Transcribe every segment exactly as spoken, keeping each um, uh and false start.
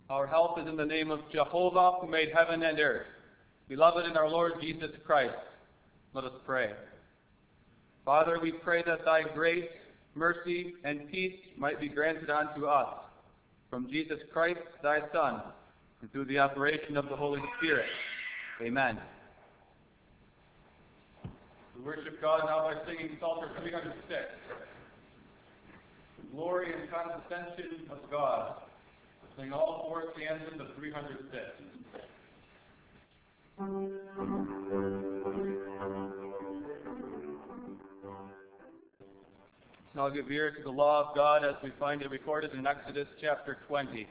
Our help is in the name of Jehovah, who made heaven and earth. Beloved in our Lord Jesus Christ, let us pray. Father, we pray that thy grace, mercy, and peace might be granted unto us from Jesus Christ, thy Son, and through the operation of the Holy Spirit. Amen. We worship God now by singing Psalter three hundred six. The glory and condescension of God. Sing all four stanzas of three hundred six. Now give ear to the law of God as we find it recorded in Exodus chapter twenty.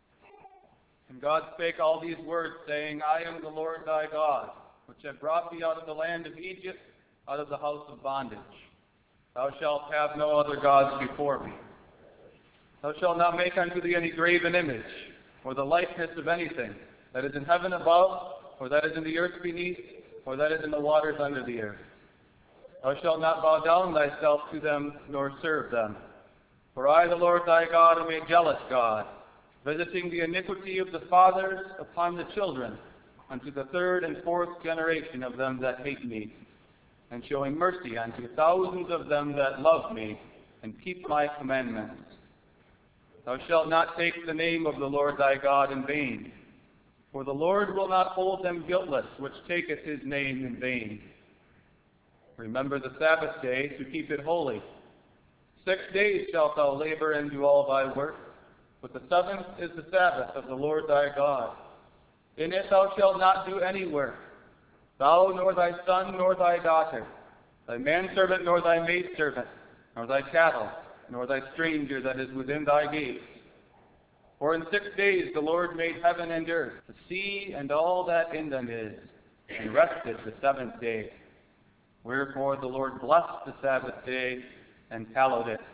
And God spake all these words, saying, I am the Lord thy God, which have brought thee out of the land of Egypt, out of the house of bondage. Thou shalt have no other gods before me. Thou shalt not make unto thee any graven image, or the likeness of anything that is in heaven above, or that is in the earth beneath, or that is in the waters under the earth. Thou shalt not bow down thyself to them, nor serve them. For I, the Lord thy God, am a jealous God, visiting the iniquity of the fathers upon the children, unto the third and fourth generation of them that hate me, and showing mercy unto thousands of them that love me, and keep my commandments. Thou shalt not take the name of the Lord thy God in vain, for the Lord will not hold them guiltless which taketh his name in vain. Remember the Sabbath day to keep it holy. Six days shalt thou labor and do all thy work, but the seventh is the Sabbath of the Lord thy God. In it thou shalt not do any work, thou nor thy son nor thy daughter, thy manservant nor thy maidservant, nor thy cattle, nor thy stranger that is within thy gates. For in six days the Lord made heaven and earth, the sea and all that in them is, and rested the seventh day. Wherefore the Lord blessed the Sabbath day and hallowed it.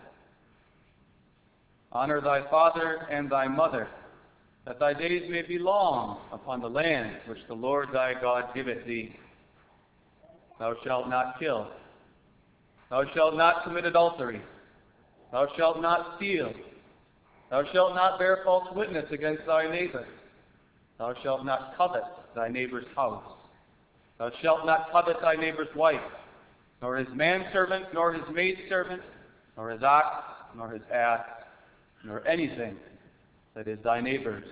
Honor thy father and thy mother, that thy days may be long upon the land which the Lord thy God giveth thee. Thou shalt not kill. Thou shalt not commit adultery. Thou shalt not steal. Thou shalt not bear false witness against thy neighbor. Thou shalt not covet thy neighbor's house. Thou shalt not covet thy neighbor's wife, nor his manservant, nor his maidservant, nor his ox, nor his ass, nor anything that is thy neighbor's.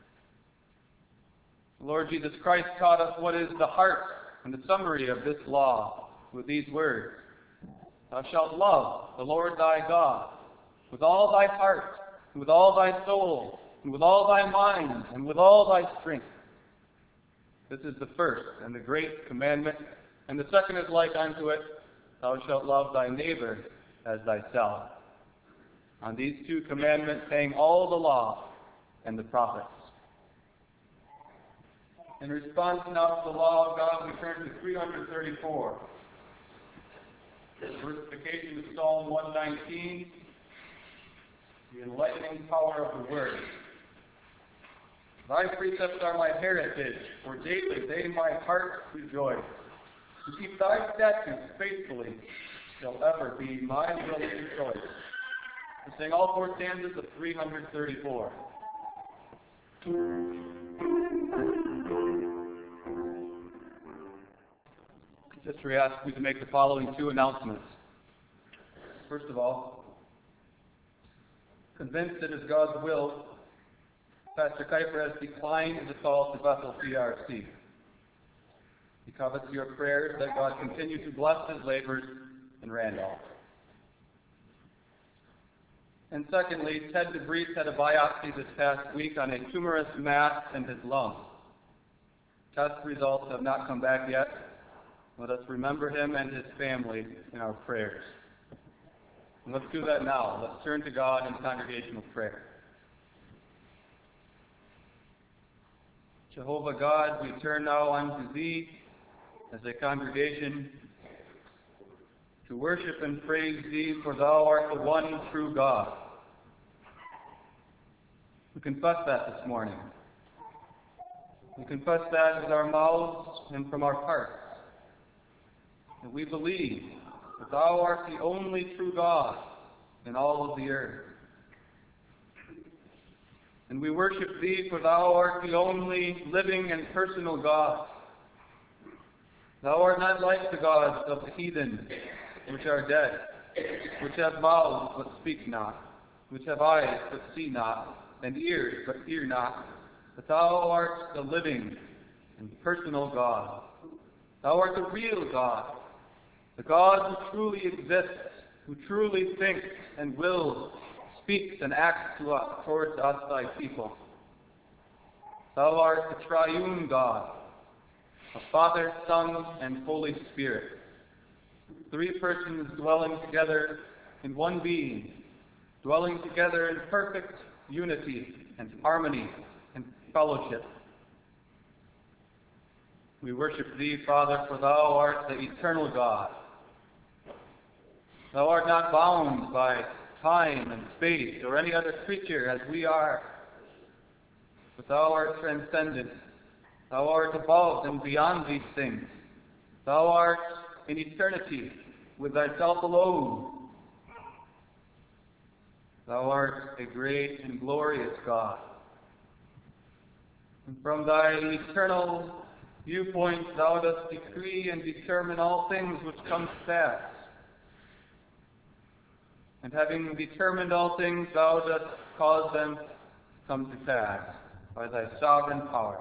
The Lord Jesus Christ taught us what is the heart and the summary of this law with these words. Thou shalt love the Lord thy God with all thy heart, and with all thy soul, and with all thy mind, and with all thy strength. This is the first and the great commandment, and the second is like unto it, thou shalt love thy neighbor as thyself. On these two commandments hang all the law and the prophets. In response now to the law of God, we turn to three hundred thirty-four. Versification of Psalm one nineteen, the enlightening power of the Word. Thy precepts are my heritage, for daily they my heart rejoice. To keep thy statutes faithfully shall ever be my will and choice. We sing all four stanzas of three hundred thirty-four. Sister asked me to make the following two announcements. First of all, convinced it is God's will, Pastor Kuiper has declined the call to Bethel C R C. He covets your prayers that God continue to bless his labors in Randolph. And secondly, Ted DeBreeze had a biopsy this past week on a tumorous mass in his lung. Test results have not come back yet. Let us remember him and his family in our prayers. And let's do that now. Let's turn to God in congregational prayer. Jehovah God, we turn now unto thee as a congregation to worship and praise thee, for thou art the one true God. We confess that this morning. We confess that with our mouths and from our hearts. And we believe that thou art the only true God in all of the earth. And we worship thee, for thou art the only living and personal God. Thou art not like the gods of the heathen, which are dead, which have mouths but speak not, which have eyes but see not, and ears but hear not. But thou art the living and personal God. Thou art the real God, the God who truly exists, who truly thinks and wills, speaks and acts to us, towards us thy people. Thou art the triune God, of Father, Son, and Holy Spirit, three persons dwelling together in one being, dwelling together in perfect unity and harmony and fellowship. We worship thee, Father, for thou art the eternal God. Thou art not bound by time and space or any other creature as we are, but thou art transcendent. Thou art above and beyond these things. Thou art in eternity with thyself alone. Thou art a great and glorious God. And from thy eternal viewpoint thou dost decree and determine all things which come to pass. And having determined all things, thou dost cause them to come to pass by thy sovereign power.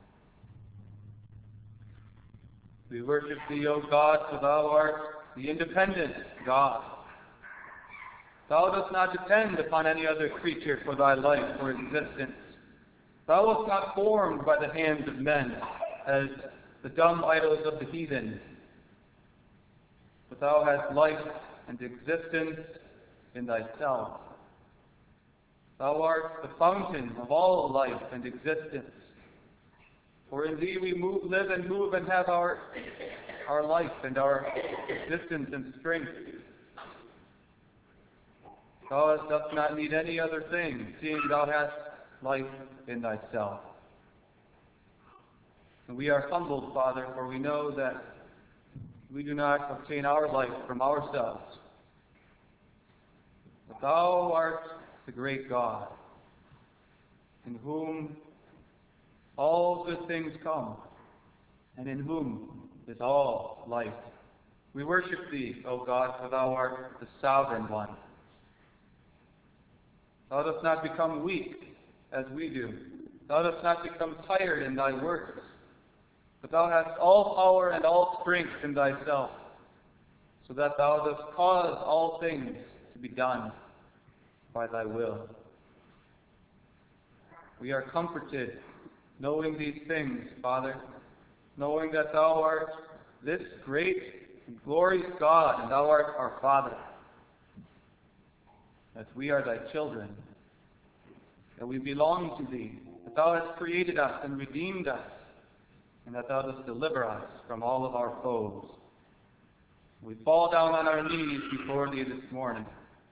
We worship thee, O God, for thou art the independent God. Thou dost not depend upon any other creature for thy life or existence. Thou wast not formed by the hands of men as the dumb idols of the heathen, but thou hast life and existence in thyself. Thou art the fountain of all life and existence. For in thee we move, live and move and have our, our life and our existence and strength. Thou dost not need any other thing, seeing thou hast life in thyself. And we are humbled, Father, for we know that we do not obtain our life from ourselves. But thou art the great God, in whom all good things come, and in whom is all life. We worship thee, O God, for thou art the sovereign one. Thou dost not become weak as we do. Thou dost not become tired in thy works. But thou hast all power and all strength in thyself, so that thou dost cause all things to be done by thy will. We are comforted knowing these things, Father, knowing that thou art this great and glorious God, and thou art our Father, that we are thy children, that we belong to thee, that thou hast created us and redeemed us, and that thou dost deliver us from all of our foes. We fall down on our knees before thee this morning.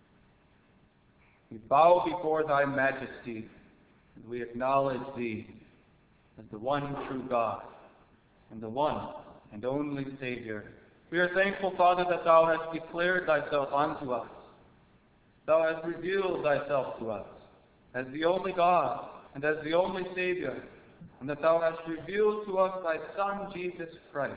We bow before thy majesty, and we acknowledge thee as the one true God, and the one and only Savior. We are thankful, Father, that thou hast declared thyself unto us. Thou hast revealed thyself to us as the only God and as the only Savior, and that thou hast revealed to us thy Son, Jesus Christ,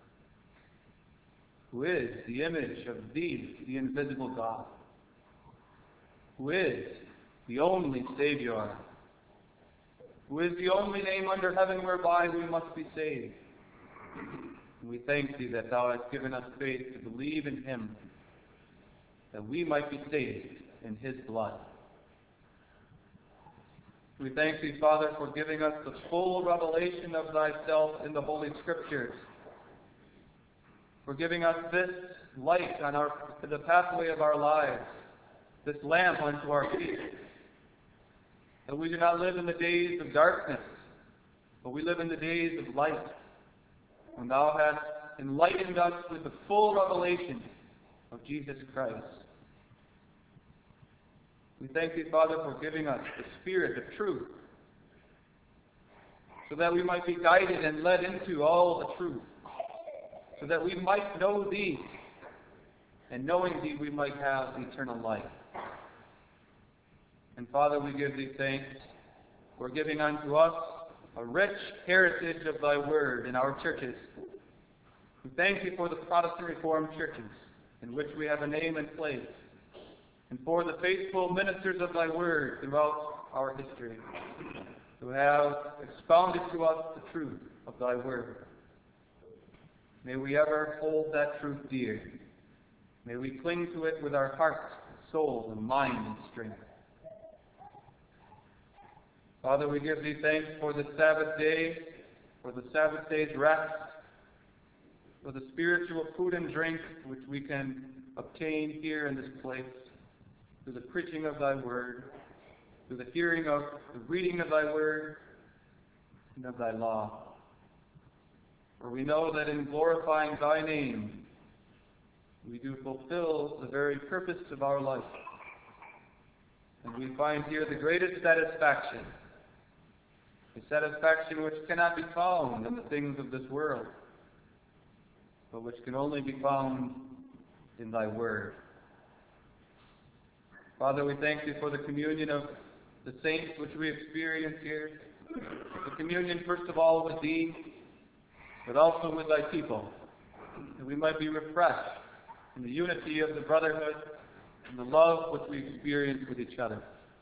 who is the image of thee, the invisible God, who is the only Savior, who is the only name under heaven whereby we must be saved. And we thank thee that thou hast given us faith to believe in him, that we might be saved in his blood. We thank thee, Father, for giving us the full revelation of thyself in the Holy Scriptures, for giving us this light on our, the pathway of our lives, this lamp unto our feet, that we do not live in the days of darkness, but we live in the days of light, when thou hast enlightened us with the full revelation of Jesus Christ. We thank thee, Father, for giving us the Spirit of truth, so that we might be guided and led into all the truth, so that we might know thee, and knowing thee we might have eternal life. And Father, we give thee thanks for giving unto us a rich heritage of thy word in our churches. We thank thee for the Protestant Reformed churches, in which we have a name and place, and for the faithful ministers of thy word throughout our history, who have expounded to us the truth of thy word. May we ever hold that truth dear. May we cling to it with our heart, soul, and mind and strength. Father, we give thee thanks for the Sabbath day, for the Sabbath day's rest, for the spiritual food and drink which we can obtain here in this place, through the preaching of thy word, through the hearing of the reading of thy word, and of thy law. For we know that in glorifying thy name, we do fulfill the very purpose of our life. And we find here the greatest satisfaction, a satisfaction which cannot be found in the things of this world, but which can only be found in thy word. Father, we thank thee for the communion of the saints which we experience here, the communion first of all with thee, but also with thy people, that we might be refreshed in the unity of the brotherhood and the love which we experience with each other.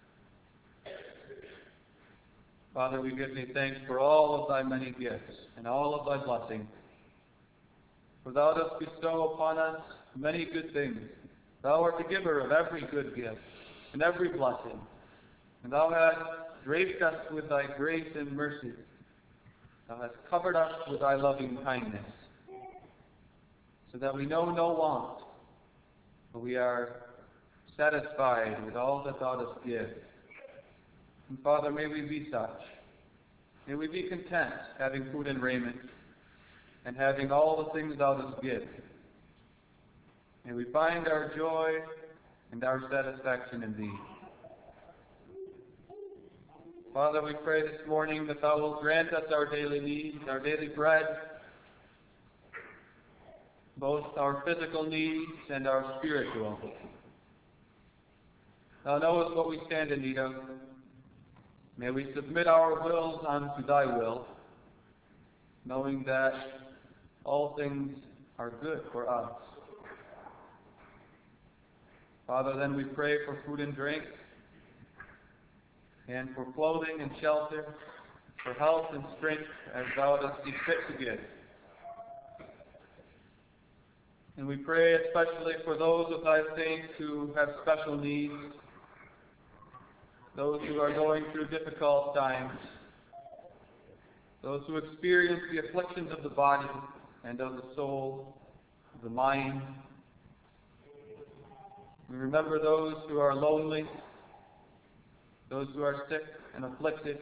Father, we give thee thanks for all of thy many gifts and all of thy blessings. For thou dost bestow upon us many good things. Thou art the giver of every good gift and every blessing. And thou hast draped us with thy grace and mercy. Thou hast covered us with thy loving kindness, so that we know no want, but we are satisfied with all that thou dost give. And Father, may we be such. May we be content having food and raiment, and having all the things thou dost give. May we find our joy and our satisfaction in thee. Father, we pray this morning that thou wilt grant us our daily needs, our daily bread, both our physical needs and our spiritual. Thou knowest what we stand in need of. May we submit our wills unto thy will, knowing that all things are good for us. Father, then we pray for food and drink, and for clothing and shelter, for health and strength, as thou dost see fit to give. And we pray especially for those of thy saints who have special needs, those who are going through difficult times, those who experience the afflictions of the body and of the soul, of the mind. We remember those who are lonely, those who are sick and afflicted.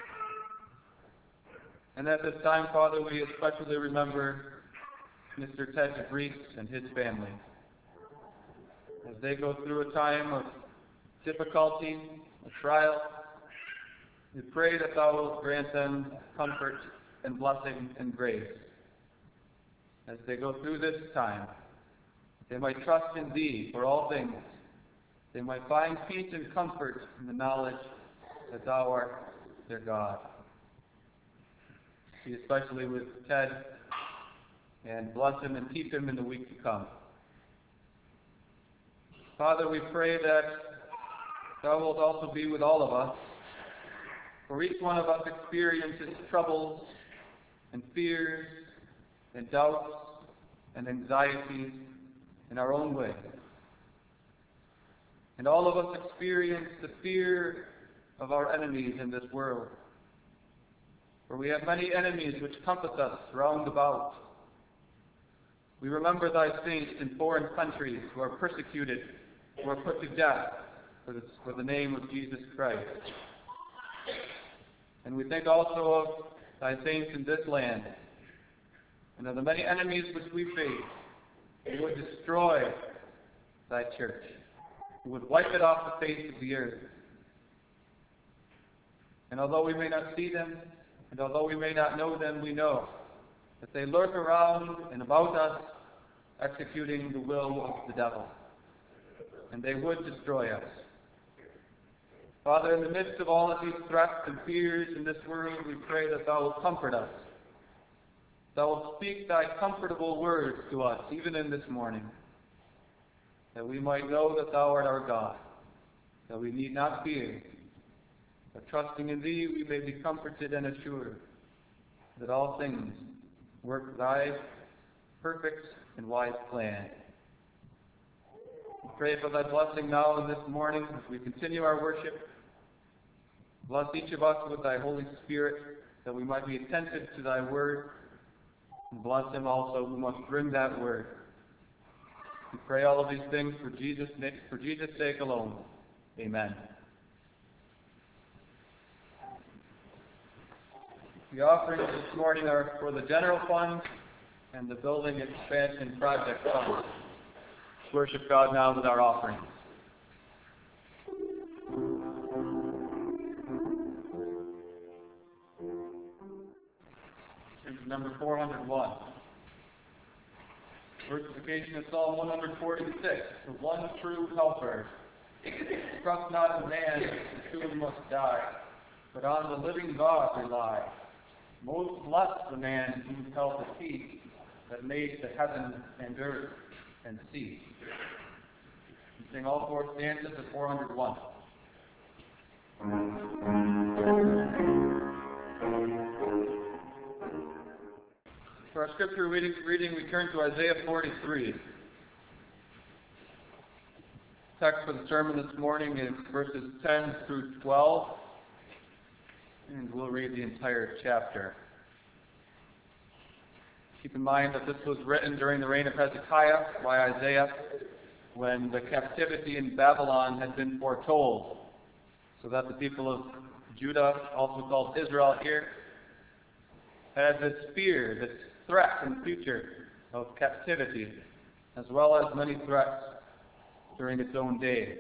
And at this time, Father, we especially remember Mister Ted DeVries and his family, as they go through a time of difficulty, a trial. We pray that thou wilt grant them comfort and blessing and grace as they go through this time. They might trust in thee for all things. They might find peace and comfort in the knowledge that thou art their God. Be especially with Ted, and bless him and keep him in the week to come. Father, we pray that thou wilt also be with all of us, for each one of us experiences troubles and fears and doubts and anxieties in our own way. And all of us experience the fear of our enemies in this world. For we have many enemies which compass us round about. We remember thy saints in foreign countries who are persecuted, who are put to death for the, for the name of Jesus Christ. And we think also of thy saints in this land, and of the many enemies which we face, who would destroy thy church, who would wipe it off the face of the earth. And although we may not see them, and although we may not know them, we know that they lurk around and about us, executing the will of the devil. And they would destroy us. Father, in the midst of all of these threats and fears in this world, we pray that Thou wilt comfort us. Thou wilt speak Thy comfortable words to us, even in this morning, that we might know that Thou art our God, that we need not fear, but trusting in Thee we may be comforted and assured that all things work Thy perfect and wise plan. We pray for Thy blessing now and this morning as we continue our worship. Bless each of us with Thy Holy Spirit, that we might be attentive to Thy word, and bless him also who must bring that word. We pray all of these things for Jesus' for Jesus' sake alone. Amen. The offerings this morning are for the general fund and the building expansion project fund. Let's worship God now with our offerings. Number four hundred one. Versification of Psalm one forty-six. The one true helper. Trust not in man, who soon must die, but on the living God rely. Most blessed the man whose help is he, that made the heaven and earth and sea. We sing all four stanzas of four hundred one. For our scripture reading, reading, we turn to Isaiah forty-three. Text for the sermon this morning is verses ten through twelve, and we'll read the entire chapter. Keep in mind that this was written during the reign of Hezekiah by Isaiah, when the captivity in Babylon had been foretold, so that the people of Judah, also called Israel here, had this fear, this threat in the future of captivity, as well as many threats during its own day.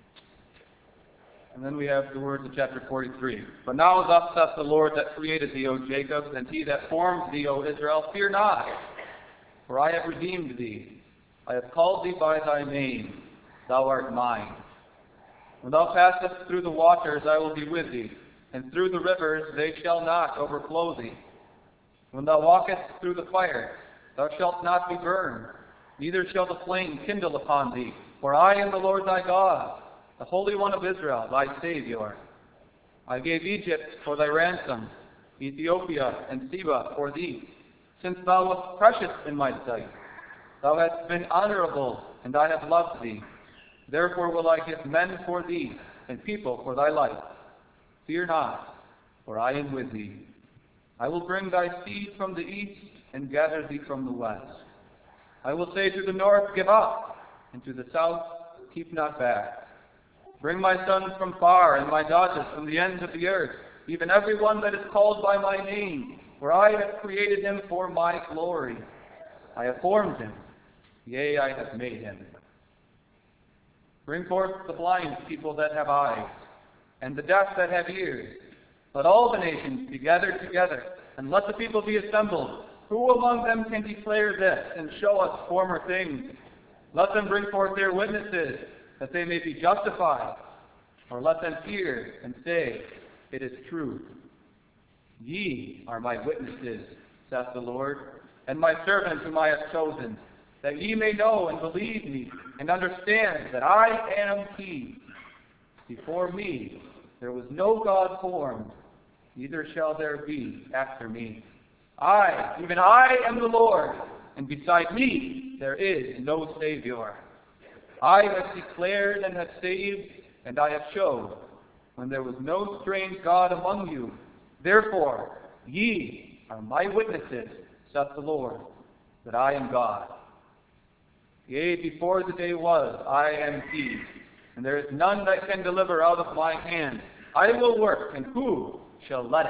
And then we have the words of chapter forty-three. But now thus saith the Lord that created thee, O Jacob, and he that formed thee, O Israel, fear not, for I have redeemed thee. I have called thee by thy name, thou art mine. When thou passest through the waters, I will be with thee, and through the rivers, they shall not overflow thee. When thou walkest through the fire, thou shalt not be burned, neither shall the flame kindle upon thee. For I am the Lord thy God, the Holy One of Israel, thy Saviour. I gave Egypt for thy ransom, Ethiopia and Seba for thee, since thou wast precious in my sight. Thou hast been honorable, and I have loved thee. Therefore will I give men for thee, and people for thy life. Fear not, for I am with thee. I will bring thy seed from the east, and gather thee from the west. I will say to the north, give up, and to the south, keep not back. Bring my sons from far, and my daughters from the ends of the earth, even every one that is called by my name, for I have created him for my glory. I have formed him, yea, I have made him. Bring forth the blind people that have eyes, and the deaf that have ears. Let all the nations be gathered together, and let the people be assembled. Who among them can declare this, and show us former things? Let them bring forth their witnesses, that they may be justified. Or let them hear and say, it is true. Ye are my witnesses, saith the Lord, and my servant whom I have chosen, that ye may know and believe me, and understand that I am he. Before me there was no God formed, neither shall there be after me. I, even I, am the Lord, and beside me there is no Savior. I have declared and have saved, and I have showed, when there was no strange God among you. Therefore, ye are my witnesses, saith the Lord, that I am God. Yea, before the day was, I am he, and there is none that can deliver out of my hand. I will work, and who shall let it?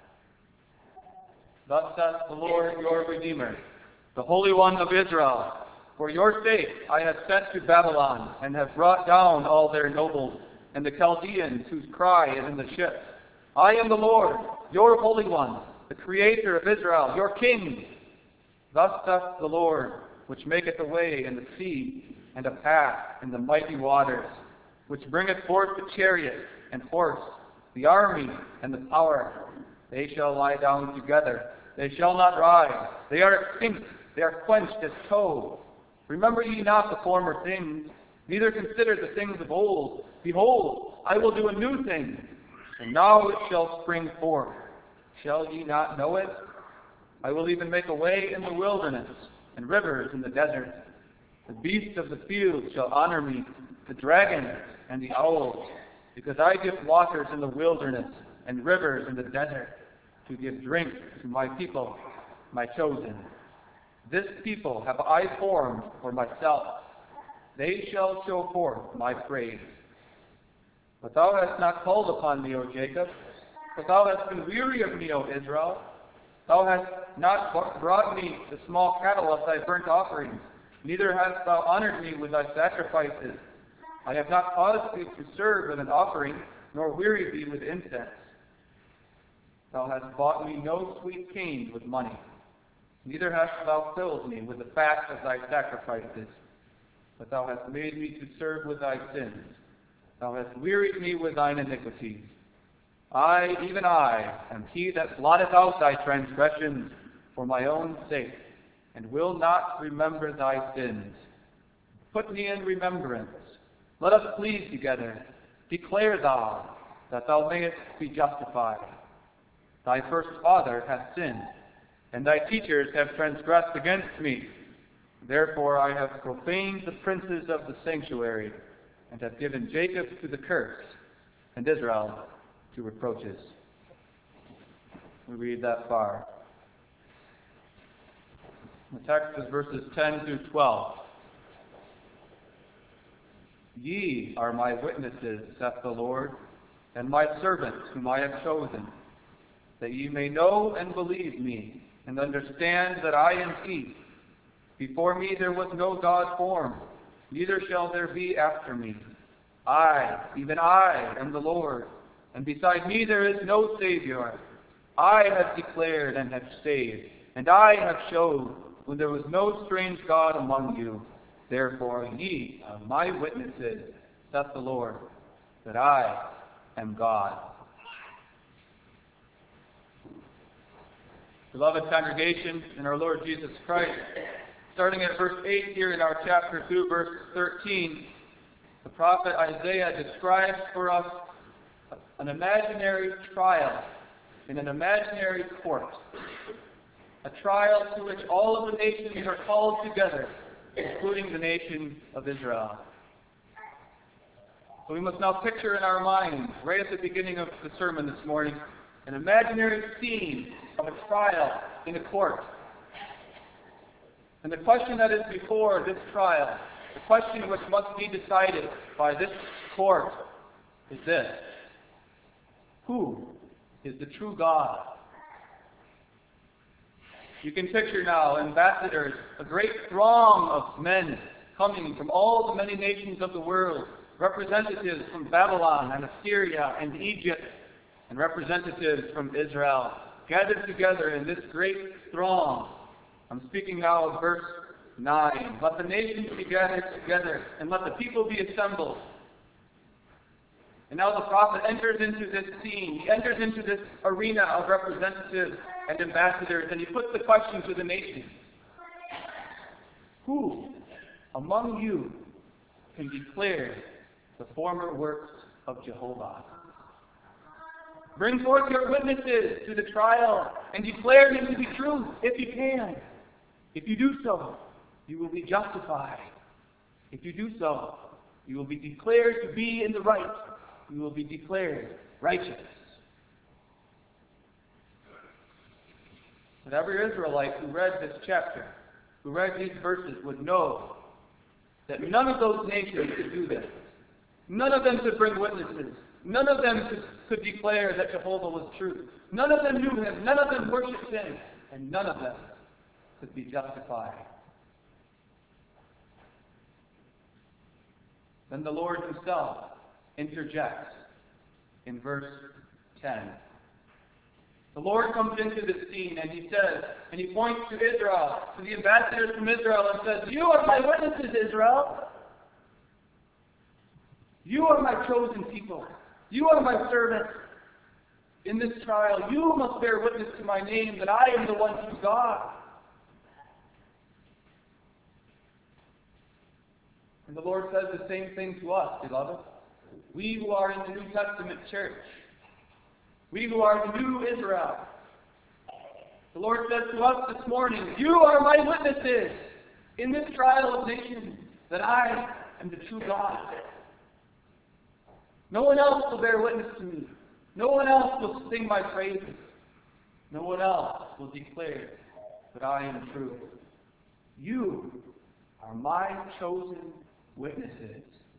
Thus saith the Lord your Redeemer, the Holy One of Israel. For your sake I have sent to Babylon, and have brought down all their nobles, and the Chaldeans whose cry is in the ships. I am the Lord, your Holy One, the Creator of Israel, your King. Thus saith the Lord, which maketh a way in the sea, and a path in the mighty waters, which bringeth forth the chariot, and horse, the army and the power. They shall lie down together. They shall not rise. They are extinct. They are quenched as tow. Remember ye not the former things, neither consider the things of old. Behold, I will do a new thing, and now it shall spring forth. Shall ye not know it? I will even make a way in the wilderness, and rivers in the desert. The beasts of the field shall honor me, the dragon and the owls, because I give waters in the wilderness, and rivers in the desert, to give drink to my people, my chosen. This people have I formed for myself. They shall show forth my praise. But thou hast not called upon me, O Jacob. But thou hast been weary of me, O Israel. Thou hast not brought me the small cattle of thy burnt offerings, neither hast thou honored me with thy sacrifices. I have not caused thee to serve with an offering, nor wearied thee with incense. Thou hast bought me no sweet cane with money, neither hast thou filled me with the fat of thy sacrifices. But thou hast made me to serve with thy sins. Thou hast wearied me with thine iniquities. I, even I, am he that blotteth out thy transgressions for my own sake, and will not remember thy sins. Put me in remembrance. Let us plead together. Declare thou, that thou mayest be justified. Thy first father hath sinned, and thy teachers have transgressed against me. Therefore I have profaned the princes of the sanctuary, and have given Jacob to the curse, and Israel to reproaches. We read that far. The text is verses ten through twelve. Ye are my witnesses, saith the Lord, and my servants whom I have chosen, that ye may know and believe me, and understand that I am he. Before me there was no God formed, neither shall there be after me. I, even I, am the Lord, and beside me there is no Savior. I have declared and have saved, and I have showed when there was no strange God among you. Therefore ye are my witnesses, saith the Lord, that I am God. Beloved congregation in our Lord Jesus Christ, starting at verse eight here in our chapter two, verse thirteen, the prophet Isaiah describes for us an imaginary trial in an imaginary court. A trial to which all of the nations are called together, including the nation of Israel. So we must now picture in our minds, right at the beginning of the sermon this morning, an imaginary scene of a trial in a court. And the question that is before this trial, the question which must be decided by this court, is this: who is the true God? You can picture now ambassadors, a great throng of men coming from all the many nations of the world, representatives from Babylon and Assyria and Egypt, and representatives from Israel, gathered together in this great throng. I'm speaking now of verse nine. Let the nations be gathered together, and let the people be assembled. And now the prophet enters into this scene. He enters into this arena of representatives and ambassadors, and he puts the question to the nations: who among you can declare the former works of Jehovah? Bring forth your witnesses to the trial and declare him to be true, if you can. If you do so, you will be justified. If you do so, you will be declared to be in the right. You will be declared righteous. But every Israelite who read this chapter, who read these verses, would know that none of those nations could do this. None of them could bring witnesses. None of them could, could declare that Jehovah was true. None of them knew him. None of them worshipped him. And none of them could be justified. Then the Lord himself interjects in verse ten. The Lord comes into this scene and he says, and he points to Israel, to the ambassadors from Israel, and says, "You are my witnesses, Israel. You are my chosen people. You are my servant. In this trial, you must bear witness to my name that I am the one true God. And the Lord says the same thing to us, beloved. We who are in the New Testament church, we who are the new Israel, the Lord says to us this morning, you are my witnesses in this trial of nations that I am the true God. No one else will bear witness to me. No one else will sing my praises. No one else will declare that I am true. You are my chosen witnesses.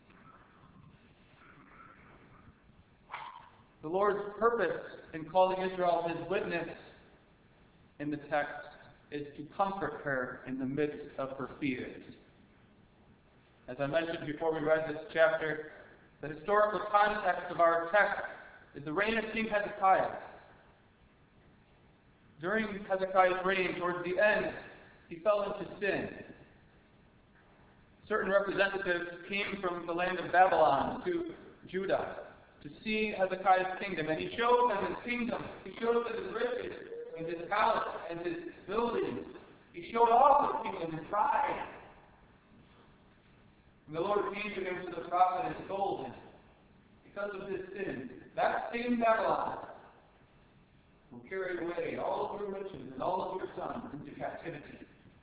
The Lord's purpose in calling Israel his witness in the text is to comfort her in the midst of her fears. As I mentioned before we read this chapter, the historical context of our text is the reign of King Hezekiah. During Hezekiah's reign, towards the end, he fell into sin. Certain representatives came from the land of Babylon to Judah to see Hezekiah's kingdom, and he showed them his kingdom. He showed them his riches, and his palace, and his buildings. He showed off his kingdom and pride. And the Lord came to him to the prophet and told him, because of his sin, that same Babylon will carry away all of your riches and all of your sons into captivity.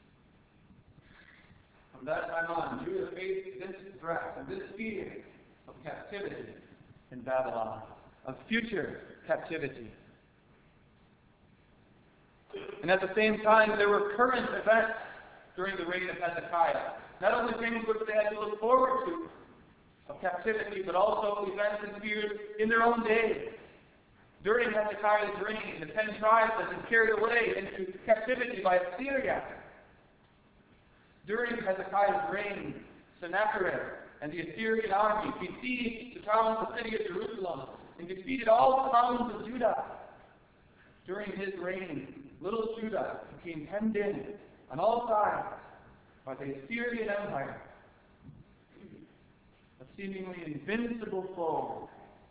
From that time on, Judah faced this threat and this fear of captivity in Babylon, of future captivity. And at the same time, there were current events during the reign of Hezekiah. Not only things which they had to look forward to of captivity, but also events and fears in their own day. During Hezekiah's reign, the ten tribes had been carried away into captivity by Assyria. During Hezekiah's reign, Sennacherib and the Assyrian army besieged the towns of the city of Jerusalem and defeated all the towns of Judah. During his reign, little Judah became hemmed in on all sides by the Assyrian Empire, a seemingly invincible foe.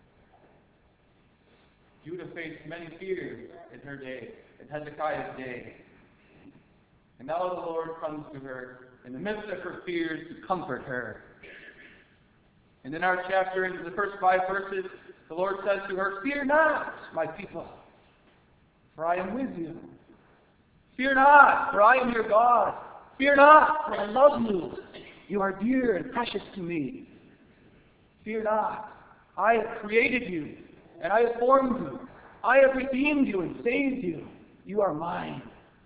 Judah faced many fears in her day, in Hezekiah's day. And now the Lord comes to her in the midst of her fears to comfort her. And in our chapter, in the first five verses, the Lord says to her, "Fear not, my people, for I am with you. Fear not, for I am your God. Fear not, for I love you. You are dear and precious to me. Fear not, I have created you, and I have formed you. I have redeemed you and saved you. You are mine."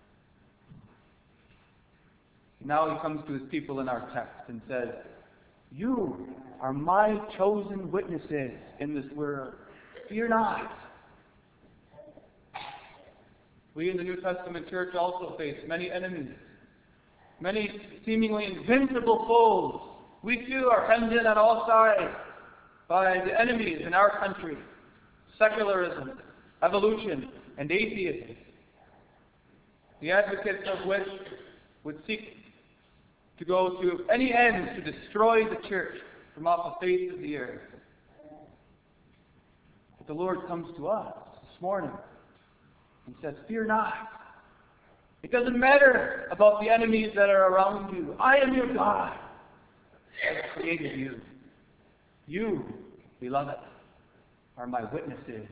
Now he comes to his people in our text and says, "You are my chosen witnesses in this world. Fear not." We in the New Testament church also face many enemies, many seemingly invincible foes. We too are hemmed in on all sides by the enemies in our country: secularism, evolution, and atheism, the advocates of which would seek to go to any end to destroy the church from off the face of the earth. But the Lord comes to us this morning and says, "Fear not. It doesn't matter about the enemies that are around you. I am your God. I have created you. You, beloved, are my witnesses."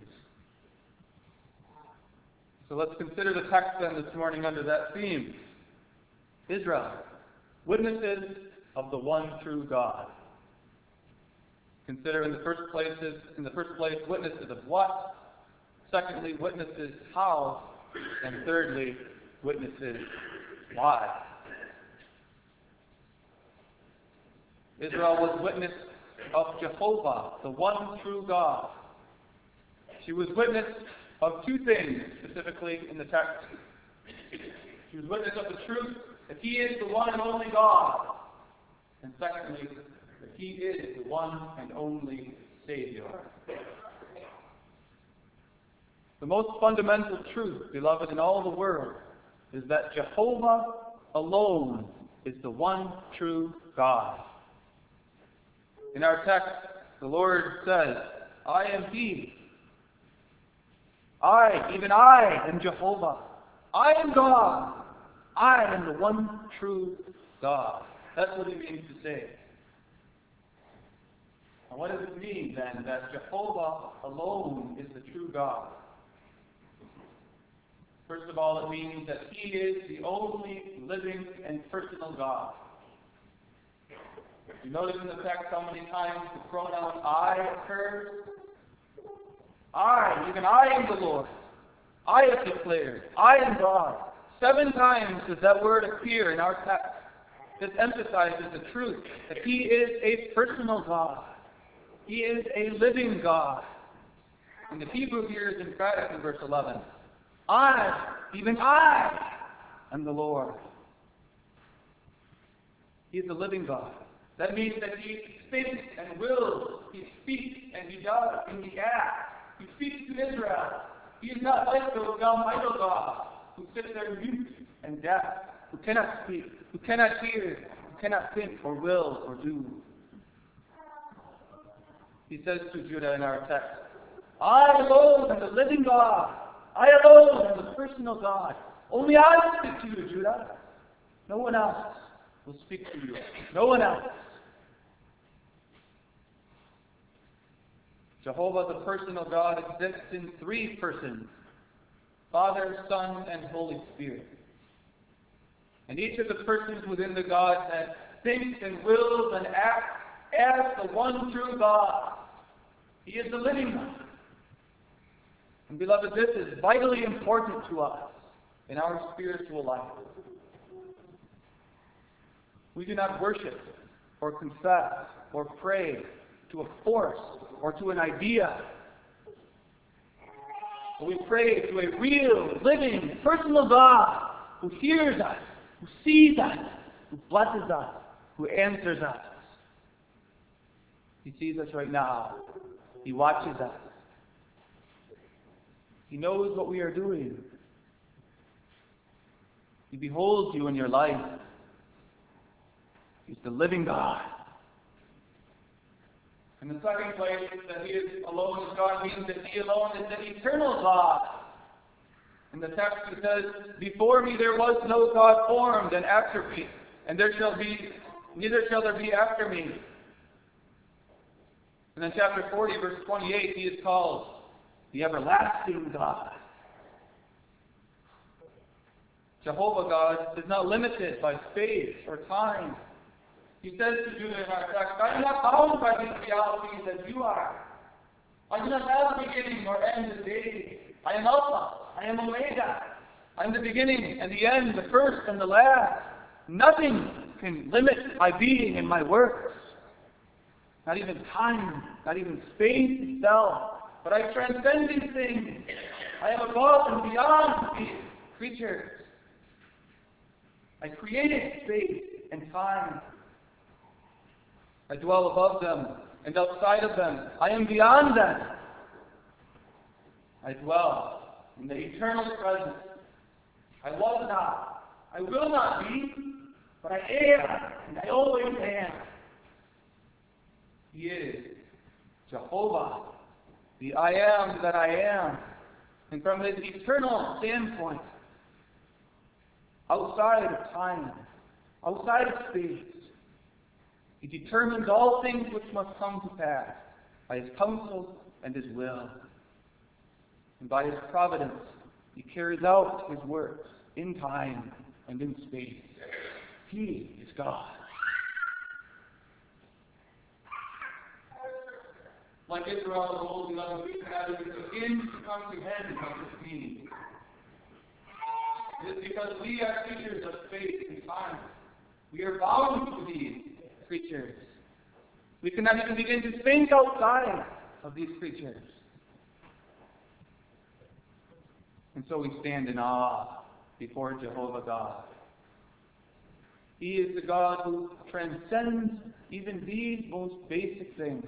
So let's consider the text then this morning under that theme. Israel, witnesses of the one true God. Consider in the first places, in the first place, witnesses of what? Secondly, witnesses how? And thirdly, witnesses why? Israel was witness of Jehovah, the one true God. She was witness of two things, specifically in the text. She was witness of the truth that He is the one and only God. And secondly, that He is the one and only Savior. The most fundamental truth, beloved, in all the world is that Jehovah alone is the one true God. In our text, the Lord says I am He. I, even I, am Jehovah. I am God. I am the one true God. That's what He means to say. And what does it mean then that Jehovah alone is the true God? First of all, it means that He is the only living and personal God. You notice in the text how many times the pronoun I occurs? I, even I am the Lord. I have declared, I am God. Seven times does that word appear in our text. This emphasizes the truth that He is a personal God. He is a living God. And the Hebrew here is emphatic in verse eleven. I, even I, am the Lord. He is a living God. That means that He thinks and wills. He speaks and He does and He acts. He speaks to Israel. He is not like those dumb idol gods who sit there mute and deaf, who cannot speak, who cannot hear, who cannot think or will or do. He says to Judah in our text, I alone am the living God. I alone am the personal God. Only I will speak to you, Judah. No one else will speak to you. No one else. Jehovah, the personal God, exists in three persons: Father, Son, and Holy Spirit. And each of the persons within the Godhead thinks and wills and acts as the one true God. He is the living God. And beloved, this is vitally important to us in our spiritual life. We do not worship or confess or pray to a force or to an idea. But we pray to a real, living, personal God who hears us, who sees us, who blesses us, who answers us. He sees us right now. He watches us. He knows what we are doing. He beholds you in your life. He's the living God. In the second place, that He is alone as God means that He alone is the eternal God. In the text it says, before me there was no God formed, and after me, and there shall be, neither shall there be after me. And in chapter forty, verse twenty-eight, He is called the everlasting God. Jehovah God is not limited by space or time. He says to Judah in our text, I am not bound by these realities as you are. I do not have a beginning or end of days. I am Alpha. I am Omega. I am the beginning and the end, the first and the last. Nothing can limit my being and my works. Not even time, not even space itself. But I transcend these things. I am above and beyond these creatures. I created space and time. I dwell above them and outside of them. I am beyond them. I dwell in the eternal presence. I was not. I will not be. But I am. And I always am. He is Jehovah, the I am that I am. And from His eternal standpoint, outside of time, outside of space, He determines all things which must come to pass by His counsel and His will. And by His providence, He carries out His works in time and in space. He is God. Like Israel of old, beloved, we cannot even begin to comprehend what this means. It is because we are creatures of space and time. We are bound to these creatures. We cannot even begin to think outside of these creatures. And so we stand in awe before Jehovah God. He is the God who transcends even these most basic things.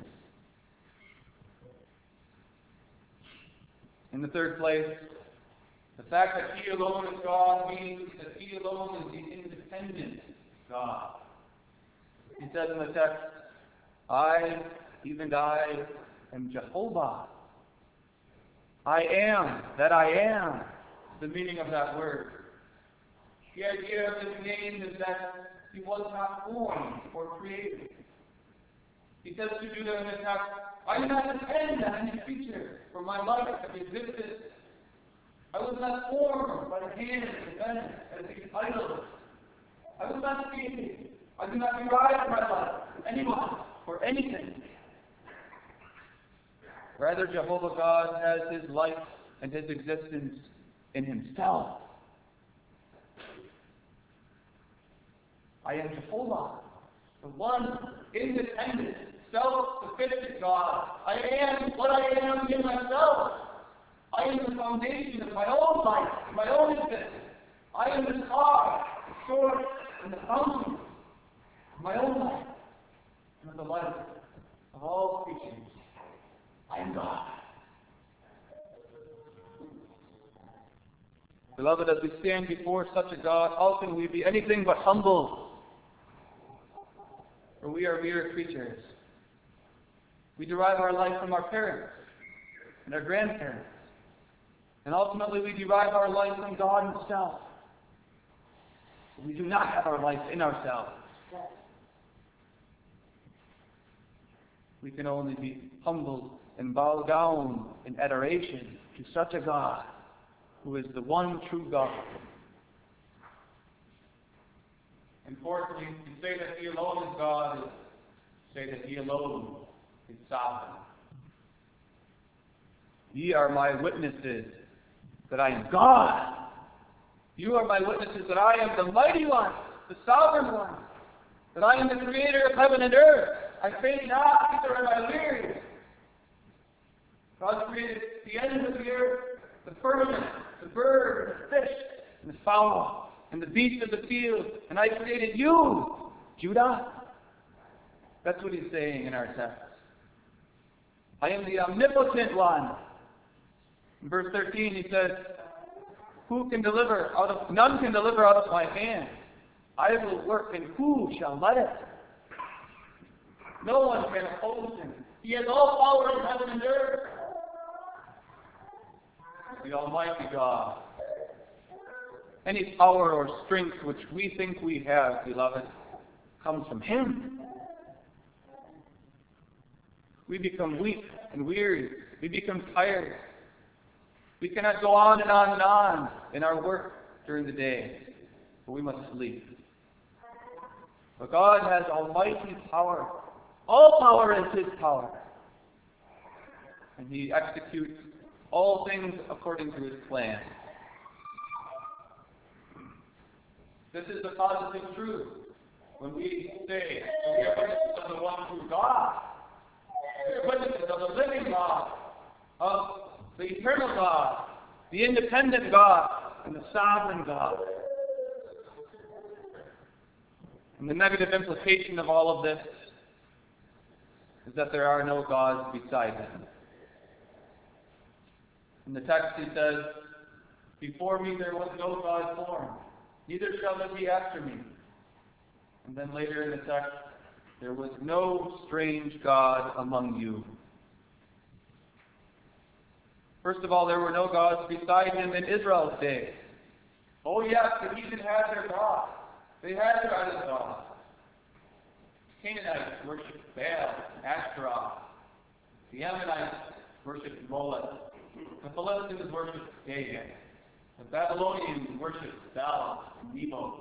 In the third place, the fact that He alone is God means that He alone is the independent God. He says in the text, I, even I, am Jehovah. I am that I am. The meaning of that word. The idea of his name is that he was not formed or created. He says to Judah in his text, I do not depend on any creature for my life to exist. I was not formed by the hand of men as these idols. I was not created. I do not derive my life from anyone or anything. Rather, Jehovah God has his life and his existence in himself. I am Jehovah, the one independent, self-sufficient God. I am what I am in myself. I am the foundation of my own life, my own existence. I am the cause, the source, and the fountain of my own life, and of the life of all creatures. I am God. Beloved, as we stand before such a God, how can we be anything but humble? For we are mere creatures. We derive our life from our parents and our grandparents. And ultimately we derive our life from God himself. We do not have our life in ourselves. We can only be humbled and bow down in adoration to such a God who is the one true God. And fourthly, to say that he alone is God is to say that he alone is sovereign. Ye are my witnesses that I am God. You are my witnesses that I am the mighty one, the sovereign one, that I am the creator of heaven and earth. I faint not, neither am I weary. God created the ends of the earth, the firmament, the bird, the fish, and the fowl, and the beasts of the field, and I created you, Judah. That's what he's saying in our text. I am the omnipotent one. In verse thirteen he says, Who can deliver out of none can deliver out of my hand. I will work, and who shall let it? No one can oppose him. He has all power in heaven and earth. The Almighty God. Any power or strength which we think we have, beloved, comes from him. We become weak and weary. We become tired. We cannot go on and on and on in our work during the day, but we must sleep. But God has almighty power. All power is his power. And he executes all things according to his plan. This is the positive truth. When we say we are witnesses of the one true God, we are witnesses of the living God, of the eternal God, the independent God, and the sovereign God. And the negative implication of all of this is that there are no gods beside him. In the text he says, Before me there was no God formed, neither shall there be after me. And then later in the text, there was no strange God among you. First of all, there were no gods beside him in Israel's day. Oh yes, the heathen had their gods. They had their other gods. Canaanites worshipped Baal, Ashtaroth. The Ammonites worshipped Moloch. The Philistines worshipped Dagon. The Babylonians worshipped Bel and Nebo.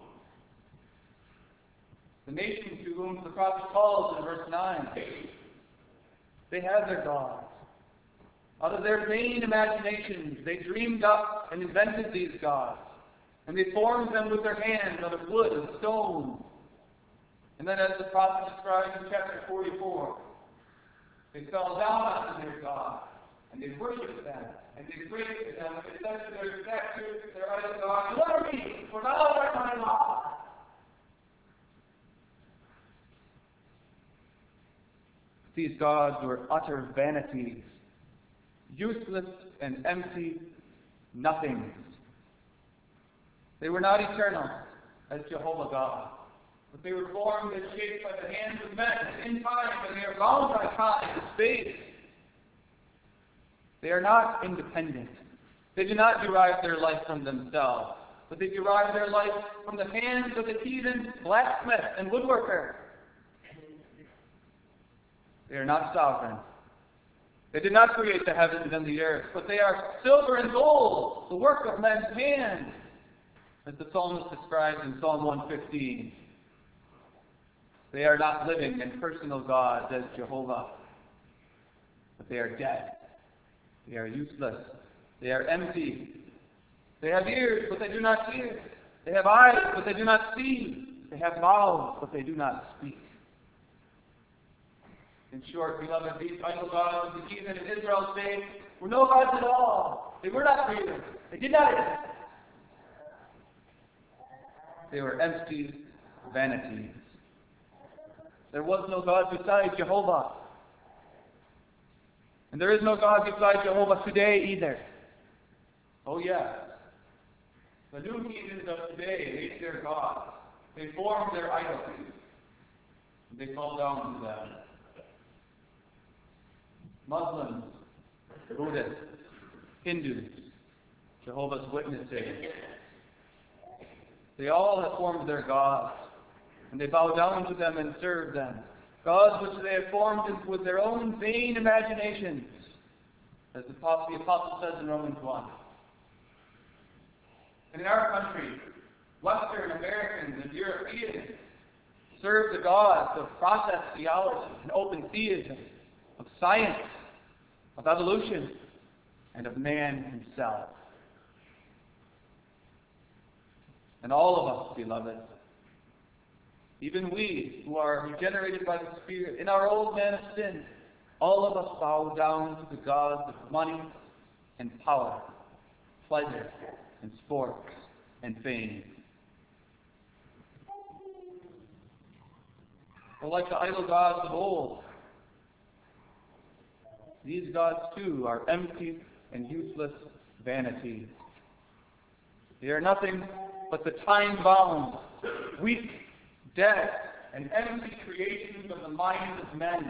The nations to whom the prophet calls in verse nine, they had their gods. Out of their vain imaginations, they dreamed up and invented these gods. And they formed them with their hands out of wood and stone. And then as the prophet describes in chapter forty-four, they fell down unto their gods, and they worshipped them, and they prayed to them, and they said to their statues, their idol gods, Deliver me, for thou art my God. These gods were utter vanities, useless and empty nothings. They were not eternal as Jehovah God, but they were formed and shaped by the hands of men in time, and they are bound by time and space. They are not independent. They do not derive their life from themselves, but they derive their life from the hands of the heathen blacksmith and woodworker. They are not sovereign. They did not create the heavens and the earth, but they are silver and gold, the work of men's hands, as the psalmist describes in Psalm one fifteen. They are not living and personal gods as Jehovah, but they are dead. They are useless. They are empty. They have ears, but they do not hear. They have eyes, but they do not see. They have mouths, but they do not speak. In short, beloved, these idol gods of the heathen in Israel's day were no gods at all. They were not created. They did not exist. They were empty vanities. There was no God besides Jehovah. And there is no God besides Jehovah today either. Oh yes. The new heathens of today made their gods. They formed their idols. They fall down to them. Muslims, Buddhists, Hindus, Jehovah's Witnesses. They all have formed their gods, and they bow down to them and serve them. Gods which they have formed with their own vain imaginations, as the Apostle says in Romans one. And in our country, Western Americans and Europeans serve the gods of process theology and open theism, of science, of evolution, and of man himself. And all of us, beloved, even we who are regenerated by the Spirit, in our old man of sin, all of us bow down to the gods of money and power, pleasure and sports and fame. But like the idol gods of old, these gods too are empty and useless vanities. They are nothing but the time-bound, weak, dead, and empty creations of the minds of men.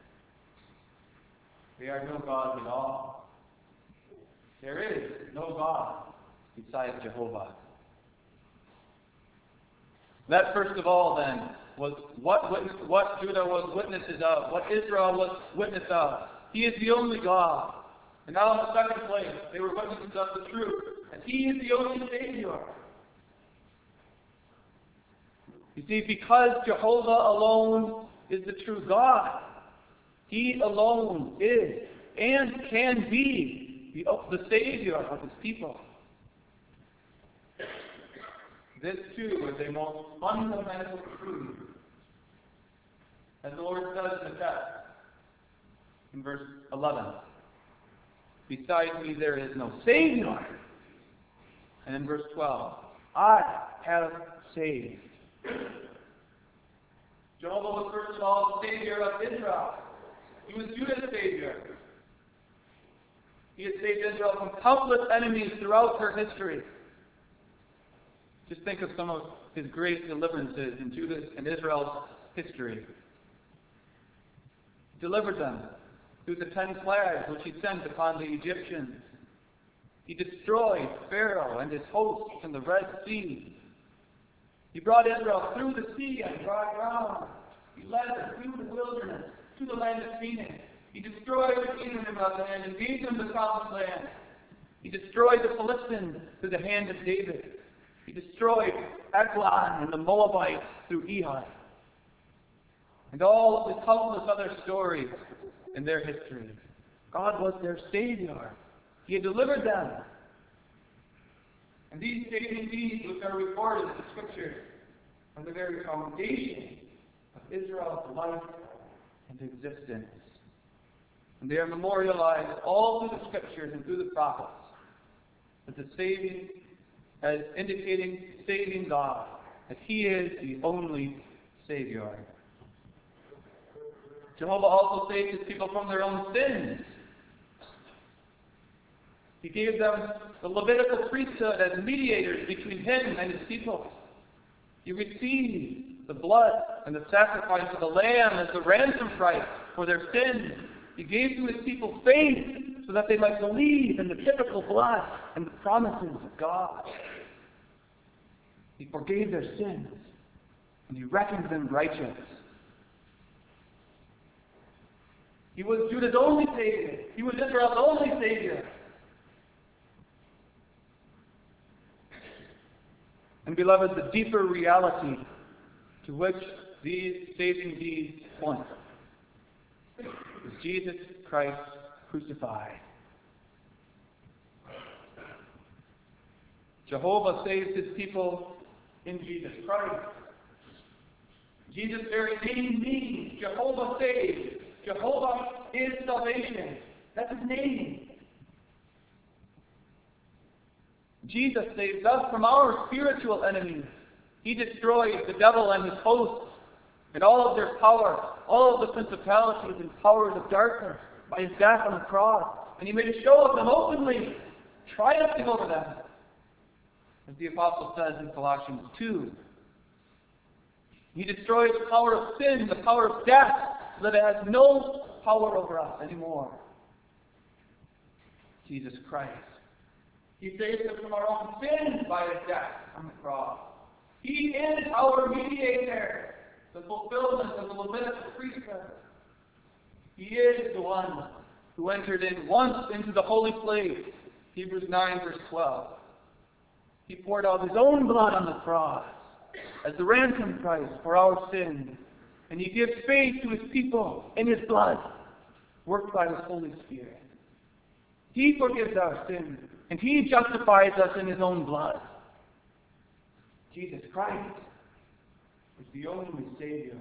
They are no gods at all. There is no God besides Jehovah. That, first of all, then, was what, witness, what Judah was witnesses of, what Israel was witness of. He is the only God. And now in the second place, they were witnesses of the truth, and He is the only Savior. You see, because Jehovah alone is the true God, He alone is and can be the, the Savior of His people. This too is a most fundamental truth. As the Lord says in the text, in verse eleven, besides me there is no Savior. And in verse twelve, I have saved. Jehovah was first of all the Savior of Israel. He was Judah's Savior. He has saved Israel from countless enemies throughout her history. Just think of some of His great deliverances in Judah's and Israel's history. He delivered them through the ten plagues which He sent upon the Egyptians. He destroyed Pharaoh and his hosts in the Red Sea. He brought Israel through the sea and dry ground. He led them through the wilderness to the land of Canaan. He destroyed the kingdom of the land and gave them the promised land. He destroyed the Philistines through the hand of David. He destroyed Eglon and the Moabites through Ehud. And all of the countless other stories in their history. God was their Savior. He had delivered them. And these saving deeds which are recorded in the Scriptures are the very foundation of Israel's life and existence. And they are memorialized all through the Scriptures and through the prophets as the saving, as indicating saving God, that He is the only Savior. Jehovah also saved His people from their own sins. He gave them the Levitical priesthood as mediators between Him and His people. He received the blood and the sacrifice of the Lamb as the ransom price for their sins. He gave to His people faith so that they might believe in the typical blood and the promises of God. He forgave their sins, and He reckoned them righteous. He was Judah's only Savior. He was Israel's only Savior. And beloved, the deeper reality to which these saving deeds point is Jesus Christ crucified. Jehovah saves His people in Jesus Christ. Jesus' very name means Jehovah saves. Jehovah is salvation. That's His name. Jesus saves us from our spiritual enemies. He destroyed the devil and his hosts and all of their power, all of the principalities and powers of darkness by His death on the cross. And He made a show of them openly, triumphing over them. As the Apostle says in Colossians two. He destroyed the power of sin, the power of death, so that it has no power over us anymore. Jesus Christ. He saved us from our own sins by His death on the cross. He is our mediator, the fulfillment of the Levitical priesthood. He is the one who entered in once into the holy place, Hebrews nine verse twelve. He poured out His own blood on the cross as the ransom price for our sins. And He gives faith to His people in His blood, worked by His Holy Spirit. He forgives our sins, and He justifies us in His own blood. Jesus Christ is the only Savior.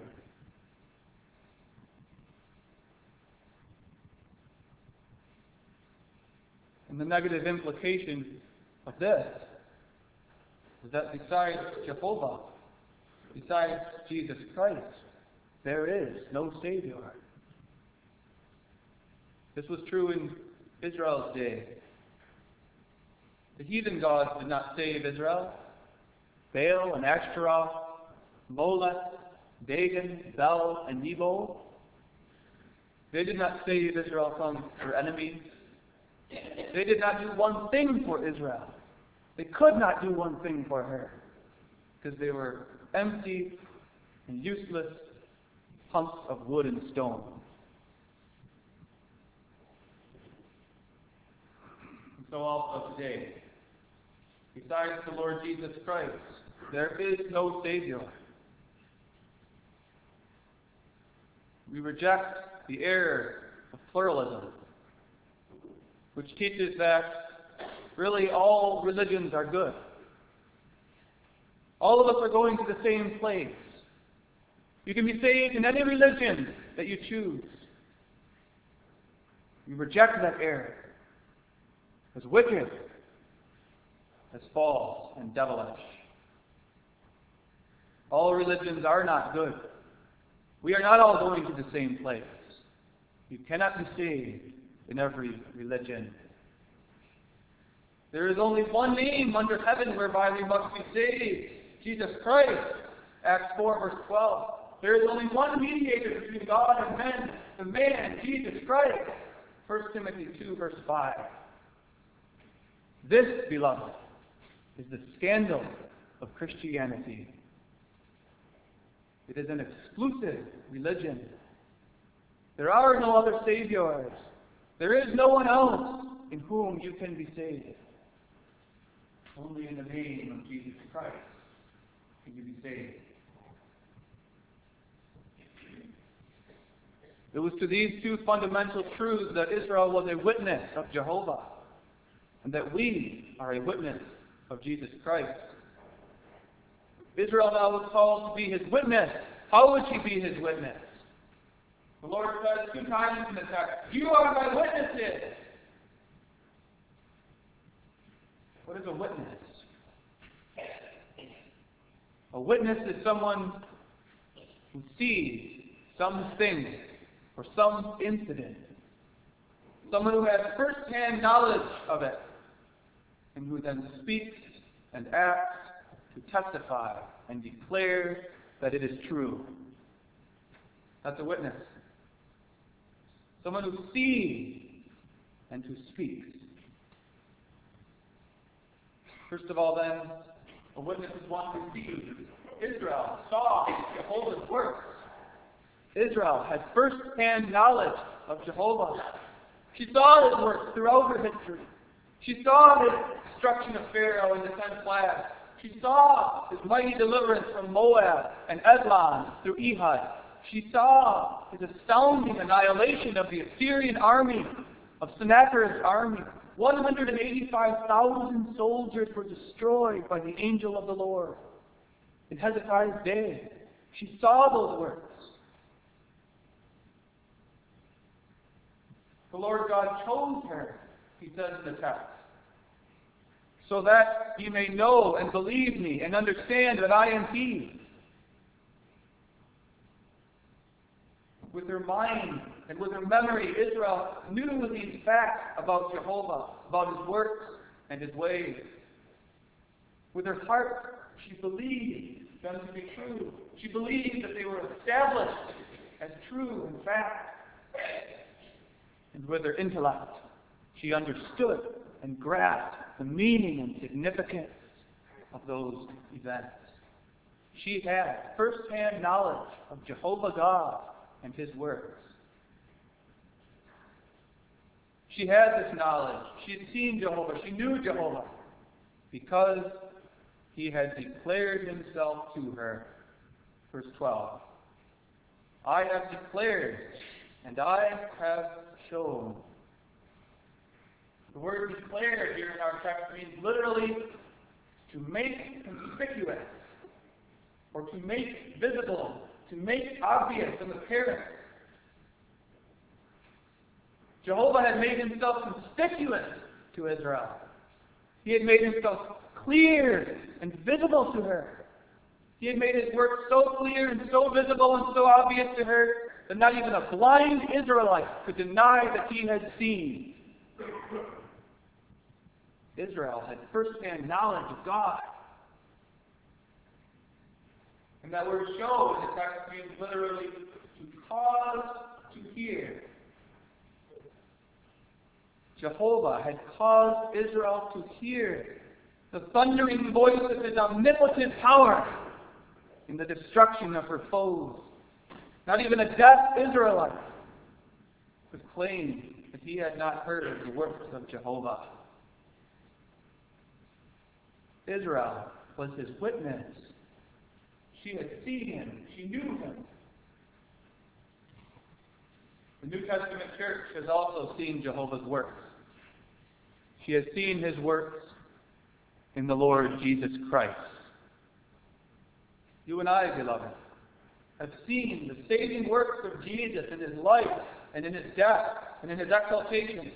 And the negative implication of this is that besides Jehovah, besides Jesus Christ, there is no Savior. This was true in Israel's day. The heathen gods did not save Israel. Baal and Ashtaroth, Molech, Dagon, Bel, and Nebo. They did not save Israel from her enemies. They did not do one thing for Israel. They could not do one thing for her, because they were empty and useless hunks of wood and stone. And so also today, besides the Lord Jesus Christ, there is no Savior. We reject the error of pluralism, which teaches that really all religions are good. All of us are going to the same place. You can be saved in any religion that you choose. We reject that error as wicked, as false and devilish. All religions are not good. We are not all going to the same place. You cannot be saved in every religion. There is only one name under heaven whereby we must be saved, Jesus Christ. Acts four verse twelve. There is only one mediator between God and men, the man, Jesus Christ. First Timothy two verse five. This, beloved, is the scandal of Christianity. It is an exclusive religion. There are no other saviors. There is no one else in whom you can be saved. Only in the name of Jesus Christ can you be saved. It was to these two fundamental truths that Israel was a witness of Jehovah, and that we are a witness of Jesus Christ. Israel now was called to be His witness. How would she be His witness? The Lord says two times in the text, "You are my witnesses." What is a witness? A witness is someone who sees something or some incident. Someone who has first-hand knowledge of it, and who then speaks and acts to testify and declare that it is true. That's a witness. Someone who sees and who speaks. First of all, then, a witness is one who sees. Israel saw Jehovah's works. Israel had first-hand knowledge of Jehovah. She saw his works throughout her history. She saw his destruction of Pharaoh and the ten plagues. She saw his mighty deliverance from Moab and Eglon through Ehud. She saw his astounding annihilation of the Assyrian army, of Sennacherib's army. one hundred eighty-five thousand soldiers were destroyed by the angel of the Lord in Hezekiah's day. She saw those works. The Lord God chose her, he says in the text, so that ye may know and believe me and understand that I am he. With her mind and with her memory, Israel knew these facts about Jehovah, about his works and his ways. With her heart, she believed them to be true. She believed that they were established as true and fact. And with her intellect, she understood and grasped the meaning and significance of those events. She had first-hand knowledge of Jehovah God and his works. She had this knowledge. She had seen Jehovah. She knew Jehovah because he had declared himself to her. Verse twelve. I have declared and I have shown. The word declared here in our text means literally to make conspicuous or to make visible, to make obvious and apparent. Jehovah had made himself conspicuous to Israel. He had made himself clear and visible to her. He had made his work so clear and so visible and so obvious to her that not even a blind Israelite could deny that he had seen. Israel had first-hand knowledge of God. And that word show in the text means literally to cause to hear. Jehovah had caused Israel to hear the thundering voice of his omnipotent power in the destruction of her foes. Not even a deaf Israelite could claim that he had not heard the works of Jehovah. Israel was his witness. She had seen him. She knew him. The New Testament church has also seen Jehovah's works. She has seen his works in the Lord Jesus Christ. You and I, beloved, have seen the saving works of Jesus in his life and in his death and in his exaltation.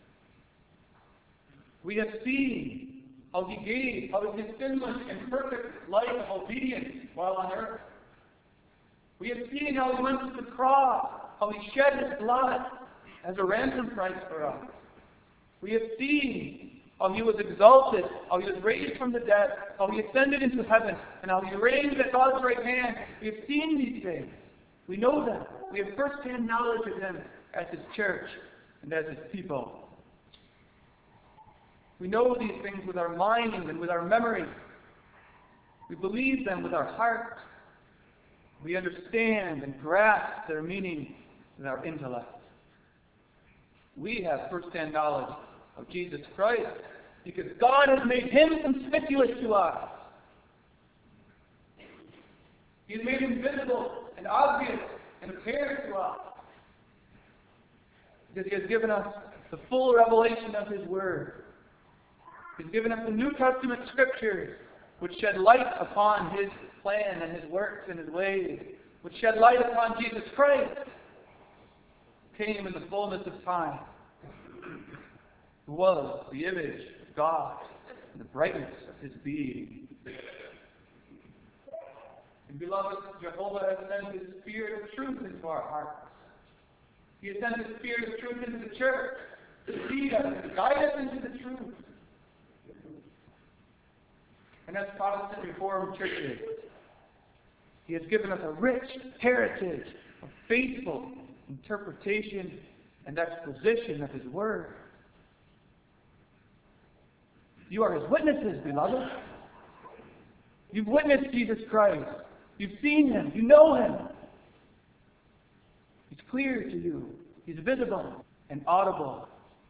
We have seen how he gave, how his sinless and perfect life of obedience while on earth. We have seen how he went to the cross, how he shed his blood as a ransom price for us. We have seen how he was exalted, how he was raised from the dead, how he ascended into heaven, and how he reigned at God's right hand. We have seen these things. We know them. We have first-hand knowledge of him as his church and as his people. We know these things with our mind and with our memory. We believe them with our heart. We understand and grasp their meaning with our intellect. We have first-hand knowledge of Jesus Christ because God has made him conspicuous to us. He has made him visible and obvious and apparent to us because he has given us the full revelation of his word. He's given us the New Testament scriptures which shed light upon his plan and his works and his ways, which shed light upon Jesus Christ, who came in the fullness of time, who was the image of God and the brightness of his being. And beloved, Jehovah has sent his Spirit of truth into our hearts. He has sent his Spirit of truth into the church to lead us and guide us into the truth. And as Protestant Reformed churches, he has given us a rich heritage of faithful interpretation and exposition of his word. You are His witnesses, beloved. You've witnessed Jesus Christ. You've seen Him. You know Him. He's clear to you. He's visible and audible.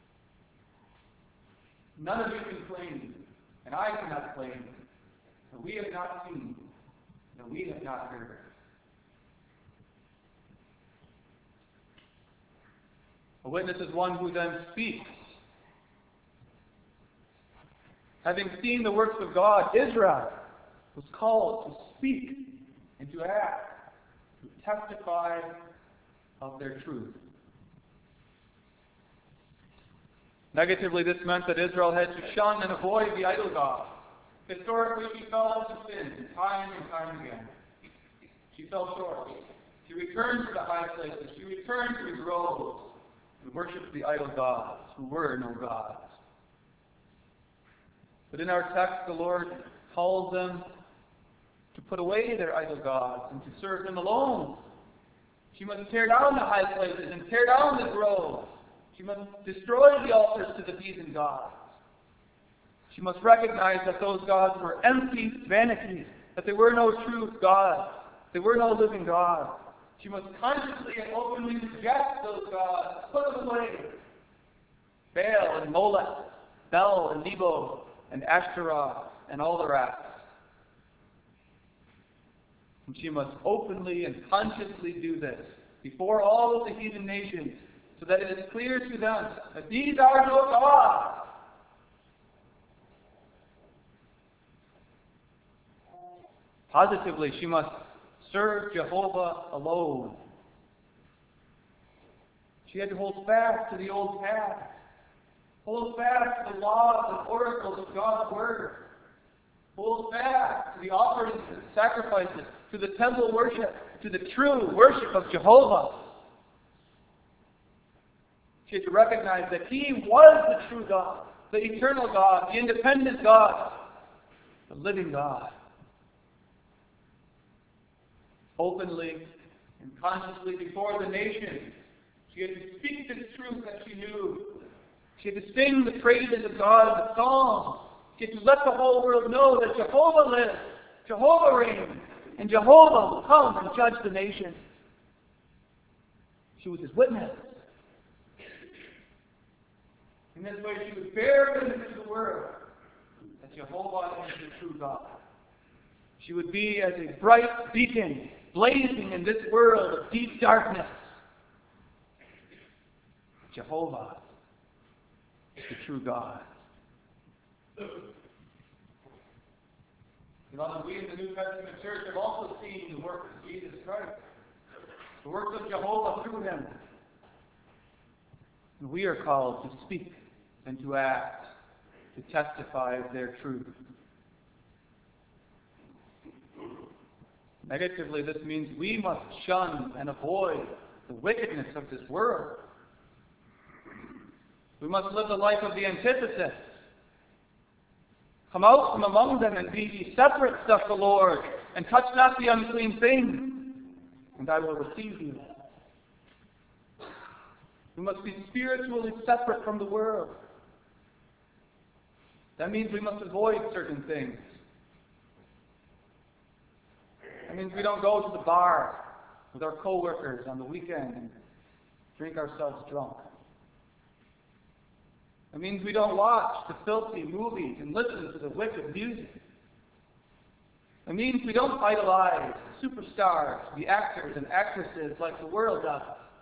None of you can claim, and I cannot claim, that we have not seen, that we have not heard. A witness is one who then speaks. Having seen the works of God, Israel was called to speak and to act, to testify of their truth. Negatively, this meant that Israel had to shun and avoid the idol gods. Historically, she fell into sin time and time again. She fell short. She returned to the high places. She returned to the groves and worshipped the idol gods, who were no gods. But in our text, the Lord calls them to put away their idol gods and to serve Him alone. She must tear down the high places and tear down the groves. She must destroy the altars to the heathen gods. She must recognize that those gods were empty vanities, that there were no true gods, there were no living gods. She must consciously and openly reject those gods, put them away. Baal and Molech, Bel and Nebo, and Ashtaroth, and all the rest. And she must openly and consciously do this before all of the heathen nations, so that it is clear to them that these are no gods. Positively, she must serve Jehovah alone. She had to hold fast to the old path. Hold fast to the laws and oracles of God's Word. Hold fast to the offerings and sacrifices, to the temple worship, to the true worship of Jehovah. She had to recognize that He was the true God, the eternal God, the independent God, the living God. Openly and consciously before the nations, she had to speak this truth that she knew. She had to sing the praises of God in the Psalms. She had to let the whole world know that Jehovah lives, Jehovah reigns, and Jehovah will come and judge the nations. She was His witness. In this way, she would bear witness to the world that Jehovah is the true God. She would be as a bright beacon blazing in this world of deep darkness. Jehovah is the true God. Beloved, we in the New Testament church have also seen the work of Jesus Christ, the work of Jehovah through Him. And we are called to speak and to act, to testify of their truth. Negatively, this means we must shun and avoid the wickedness of this world. We must live the life of the antithesis. Come out from among them and be ye separate, saith the Lord, and touch not the unclean thing, and I will receive you. We must be spiritually separate from the world. That means we must avoid certain things. That means we don't go to the bar with our co-workers on the weekend and drink ourselves drunk. It means we don't watch the filthy movies and listen to the wicked music. It means we don't idolize superstars, the actors and actresses like the world does.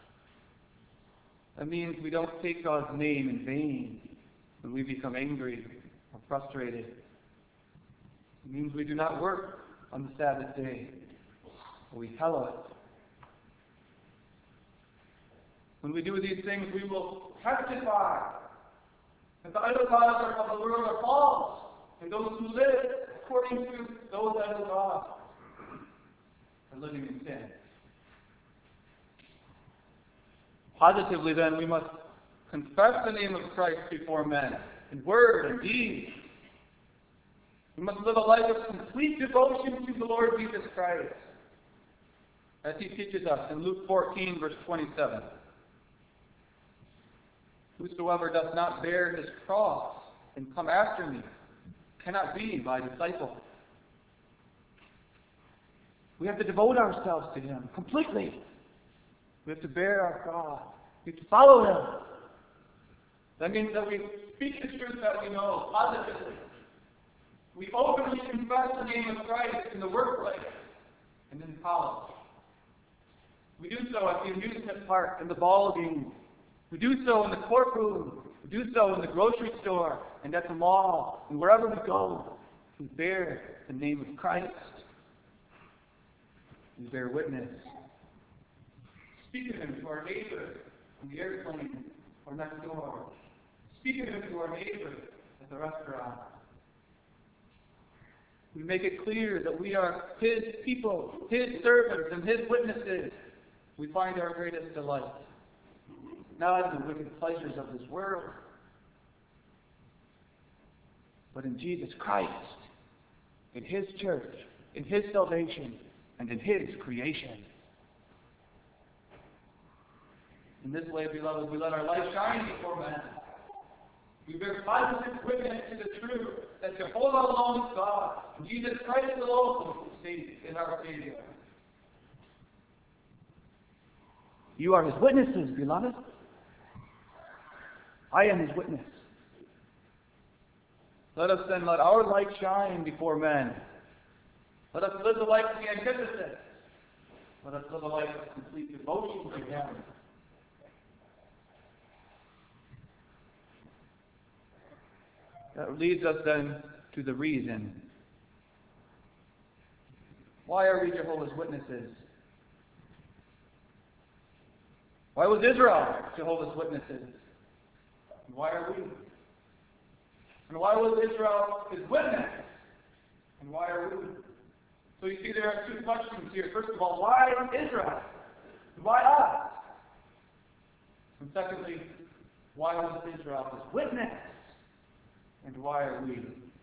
It means we don't take God's name in vain when we become angry or frustrated. It means we do not work on the Sabbath day, or we hallow it. When we do these things, we will testify that the idol gods of the world are false, and those who live according to those idol gods are living in sin. Positively, then, we must confess the name of Christ before men, in word and deed. We must live a life of complete devotion to the Lord Jesus Christ, as He teaches us in Luke fourteen, verse twenty-seven. Whosoever doth not bear his cross and come after me cannot be my disciple. We have to devote ourselves to Him completely. We have to bear our cross. We have to follow Him. That means that we speak the truth that we know positively. We openly confess the name of Christ in the workplace and in college. We do so at the amusement park and the ball game. We do so in the courtroom. We do so in the grocery store and at the mall and wherever we go. We bear the name of Christ. We bear witness. Speak of Him to our neighbor on the airplane or next door. Speak of Him to our neighbor at the restaurant. We make it clear that we are His people, His servants, and His witnesses. We find our greatest delight, not in the wicked pleasures of this world, but in Jesus Christ, in His church, in His salvation, and in His creation. In this way, beloved, we let our light shine before men. We bear positive witness to the truth that Jehovah alone is God, and Jesus Christ alone is our Savior. You are His witnesses, beloved. I am His witness. Let us then let our light shine before men. Let us live the life of the antithesis. Let us live a life of complete devotion to Him. That leads us then to the reason. Why are we Jehovah's Witnesses? Why was Israel Jehovah's Witnesses? And why are we? And why was Israel His witness? And why are we? So you see there are two questions here. First of all, why Israel? And why us? And secondly, why was Israel His witness? And why are we?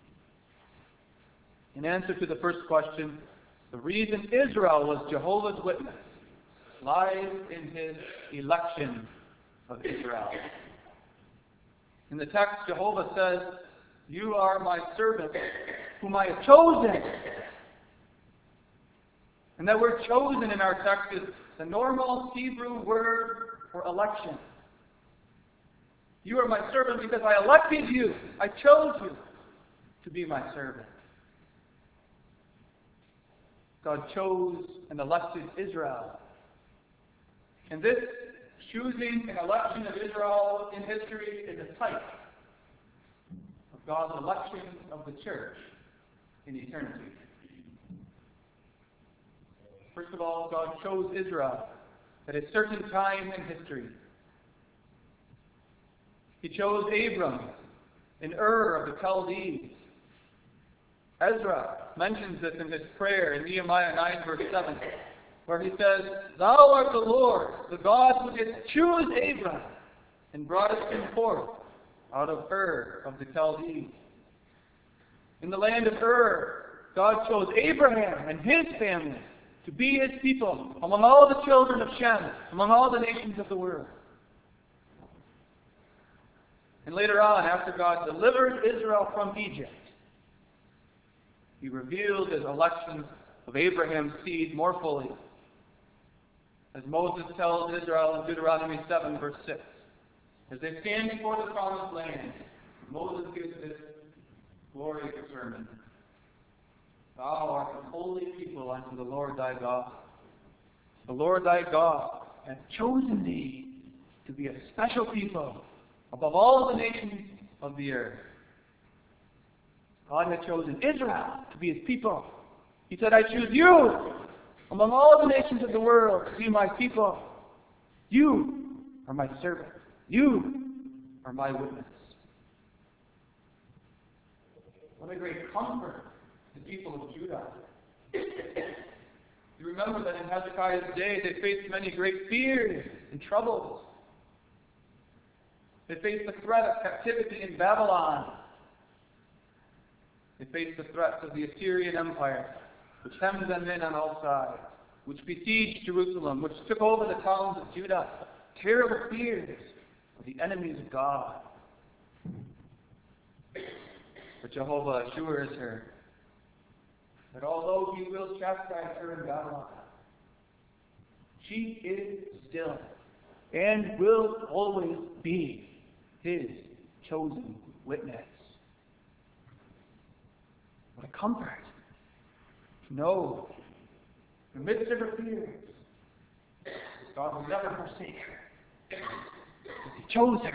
In answer to the first question, the reason Israel was Jehovah's Witness lies in His election of Israel. In the text, Jehovah says, "You are my servant, whom I have chosen." And that word chosen in our text is the normal Hebrew word for election. You are my servant because I elected you. I chose you to be my servant. God chose and elected Israel. And this choosing and election of Israel in history is a type of God's election of the church in eternity. First of all, God chose Israel at a certain time in history. He chose Abram in Ur of the Chaldees. Ezra mentions this in his prayer in Nehemiah nine verse seven, where he says, "Thou art the Lord, the God who did choose Abram and broughtest him forth out of Ur of the Chaldees." In the land of Ur, God chose Abraham and his family to be His people among all the children of Shem, among all the nations of the world. And later on, after God delivered Israel from Egypt, He revealed His election of Abraham's seed more fully. As Moses tells Israel in Deuteronomy seven, verse six, as they stand before the promised land, Moses gives this glorious sermon. "Thou art a holy people unto the Lord thy God. The Lord thy God hath chosen thee to be a special people above all the nations of the earth." God had chosen Israel to be His people. He said, "I choose you among all the nations of the world to be my people. You are my servant. You are my witness." What a great comfort to the people of Judah. You remember that in Hezekiah's day they faced many great fears and troubles. They faced the threat of captivity in Babylon. They faced the threats of the Assyrian Empire, which hemmed them in on all sides, which besieged Jerusalem, which took over the towns of Judah. Terrible fears of the enemies of God. But Jehovah assures her that although he will chastise her in Babylon, she is still and will always be his chosen witness. What a comfort to know, in the midst of her fears, God will never forsake her, because he chose her.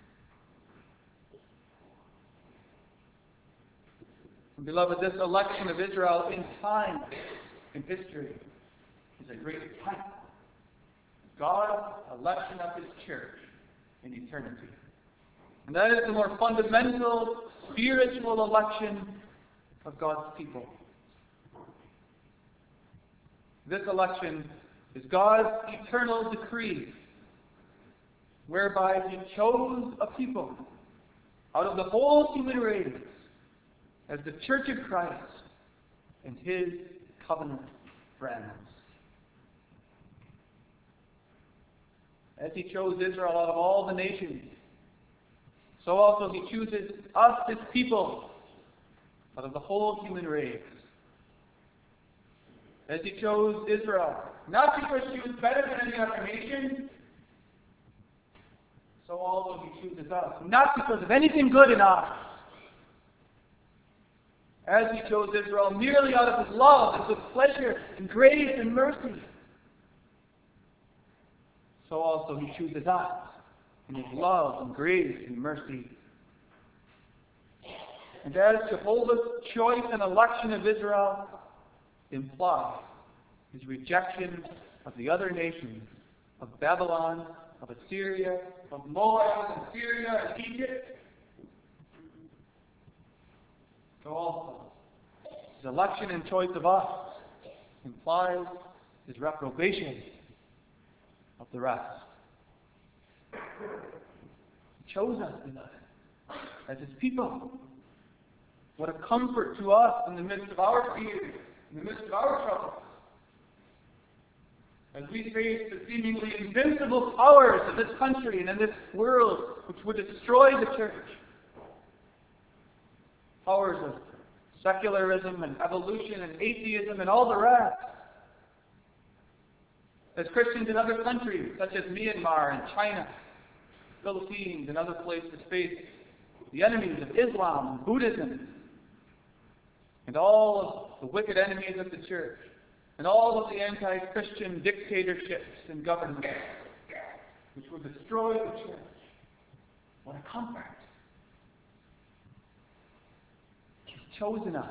And beloved, this election of Israel in time, in history, is a great type of God's election of his church in eternity. And that is the more fundamental, spiritual election of God's people. This election is God's eternal decree, whereby he chose a people out of the whole human race as the Church of Christ and his covenant friends. As he chose Israel out of all the nations, so also he chooses us, his people, out of the whole human race. As he chose Israel, not because she was better than any other nation, so also he chooses us, not because of anything good in us. As he chose Israel merely out of his love and with pleasure and grace and mercy, so also he chooses us in his love and grace and mercy. And as Jehovah's choice and election of Israel implies his rejection of the other nations, of Babylon, of Assyria, of Moab and Syria and Egypt, so also his election and choice of us implies his reprobation of the rest. He chose us, beloved, as his people. What a comfort to us in the midst of our fears, in the midst of our troubles, as we face the seemingly invincible powers of this country and in this world which would destroy the church. Powers of secularism and evolution and atheism and all the rest. As Christians in other countries, such as Myanmar and China, Philippines and other places, face the enemies of Islam and Buddhism, and all of the wicked enemies of the church, and all of the anti-Christian dictatorships and governments, which will destroy the church. What a comfort. He's chosen us.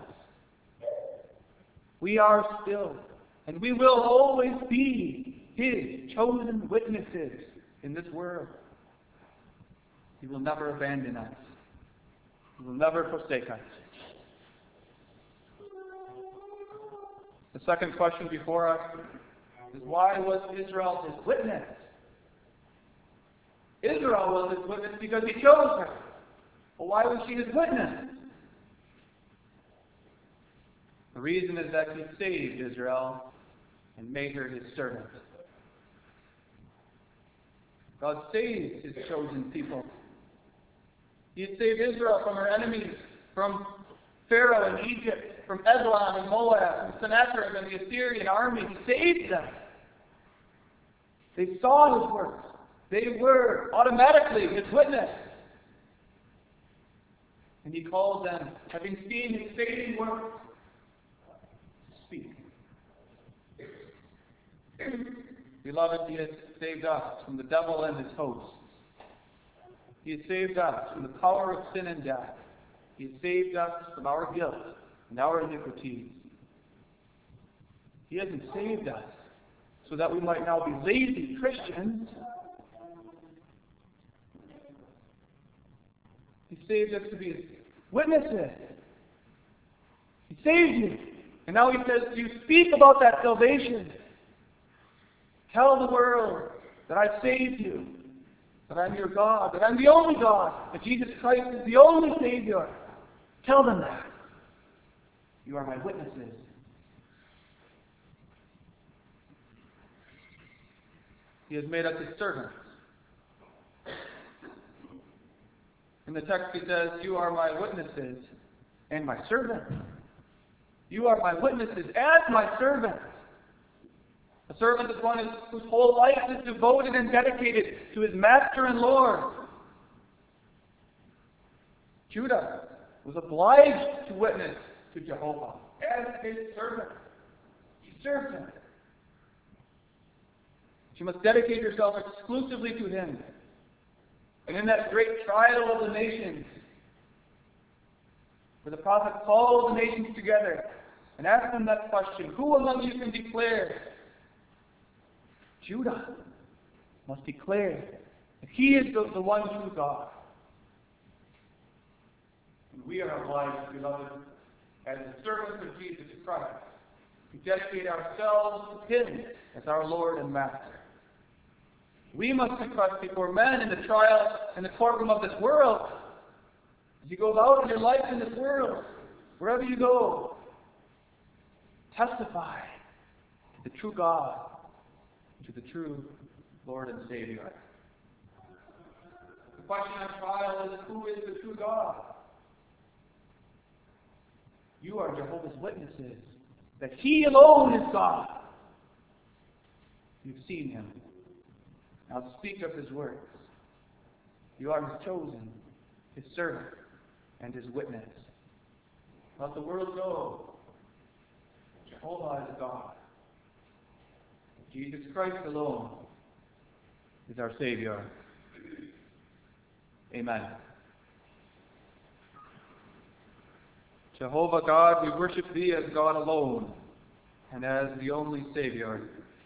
We are still, and we will always be his chosen witnesses in this world. He will never abandon us. He will never forsake us. The second question before us is, why was Israel his witness? Israel was his witness because he chose her. Well, why was she his witness? The reason is that he saved Israel and made her his servant. God saved his chosen people. He had saved Israel from her enemies, from Pharaoh and Egypt, from Eglon and Moab, from Sennacherib and the Assyrian army. He saved them. They saw his works. They were automatically his witness. And he called them, having seen his saving works, to speak. Beloved, he has saved us from the devil and his hosts. He has saved us from the power of sin and death. He has saved us from our guilt and our iniquities. He hasn't saved us so that we might now be lazy Christians. He saved us to be witnesses. He saved you. And now he says, you speak about that salvation. Tell the world that I saved you, that I'm your God, that I'm the only God, that Jesus Christ is the only Savior. Tell them that. You are my witnesses. He has made us his servants. In the text he says, you are my witnesses, and my servant. You are my witnesses as my servant. A servant is one whose whole life is devoted and dedicated to his master and Lord. Judah was obliged to witness to Jehovah as his servant. She served him. She must dedicate herself exclusively to him. And in that great trial of the nations, where the prophet called the nations together and asked them that question, who among you can declare? Judah must declare that he is the, the one true God. And we are obliged, beloved, as the servants of Jesus Christ, to dedicate ourselves to him as our Lord and Master. We must confess before men in the trial in the courtroom of this world. As you go out in your life in this world, wherever you go, testify to the true God, to the true Lord and Savior. The question on trial is, who is the true God? You are Jehovah's Witnesses that he alone is God. You've seen him. Now speak of his works. You are his chosen, his servant, and his witness. Let the world know Jehovah is God. Jesus Christ alone is our Savior. Amen. Jehovah God, we worship thee as God alone and as the only Savior.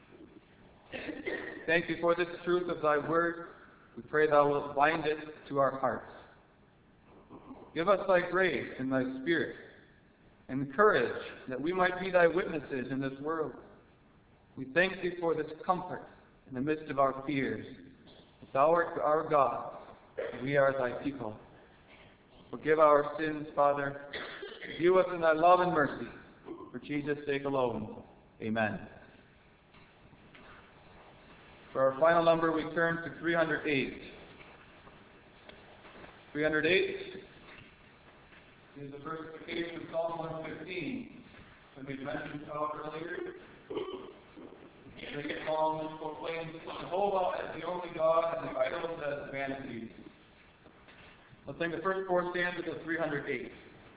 Thank you for this truth of thy word. We pray thou wilt bind it to our hearts. Give us thy grace and thy spirit and courage that we might be thy witnesses in this world. We thank thee for this comfort in the midst of our fears. Thou art our God, and we are thy people. Forgive our sins, Father. View us in thy love and mercy. For Jesus' sake alone. Amen. For our final number, we turn to three hundred eight. three hundred eight is the first occasion of Psalm one fifteen, that we mentioned about earlier. The Psalm proclaims Jehovah as the only God and the idols as vanities. Let's sing the first four stanzas of three hundred eight.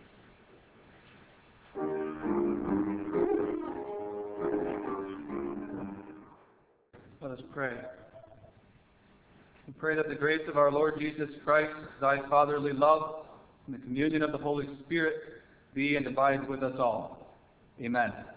Let us pray. We pray that the grace of our Lord Jesus Christ, thy fatherly love, and the communion of the Holy Spirit be and abide with us all. Amen.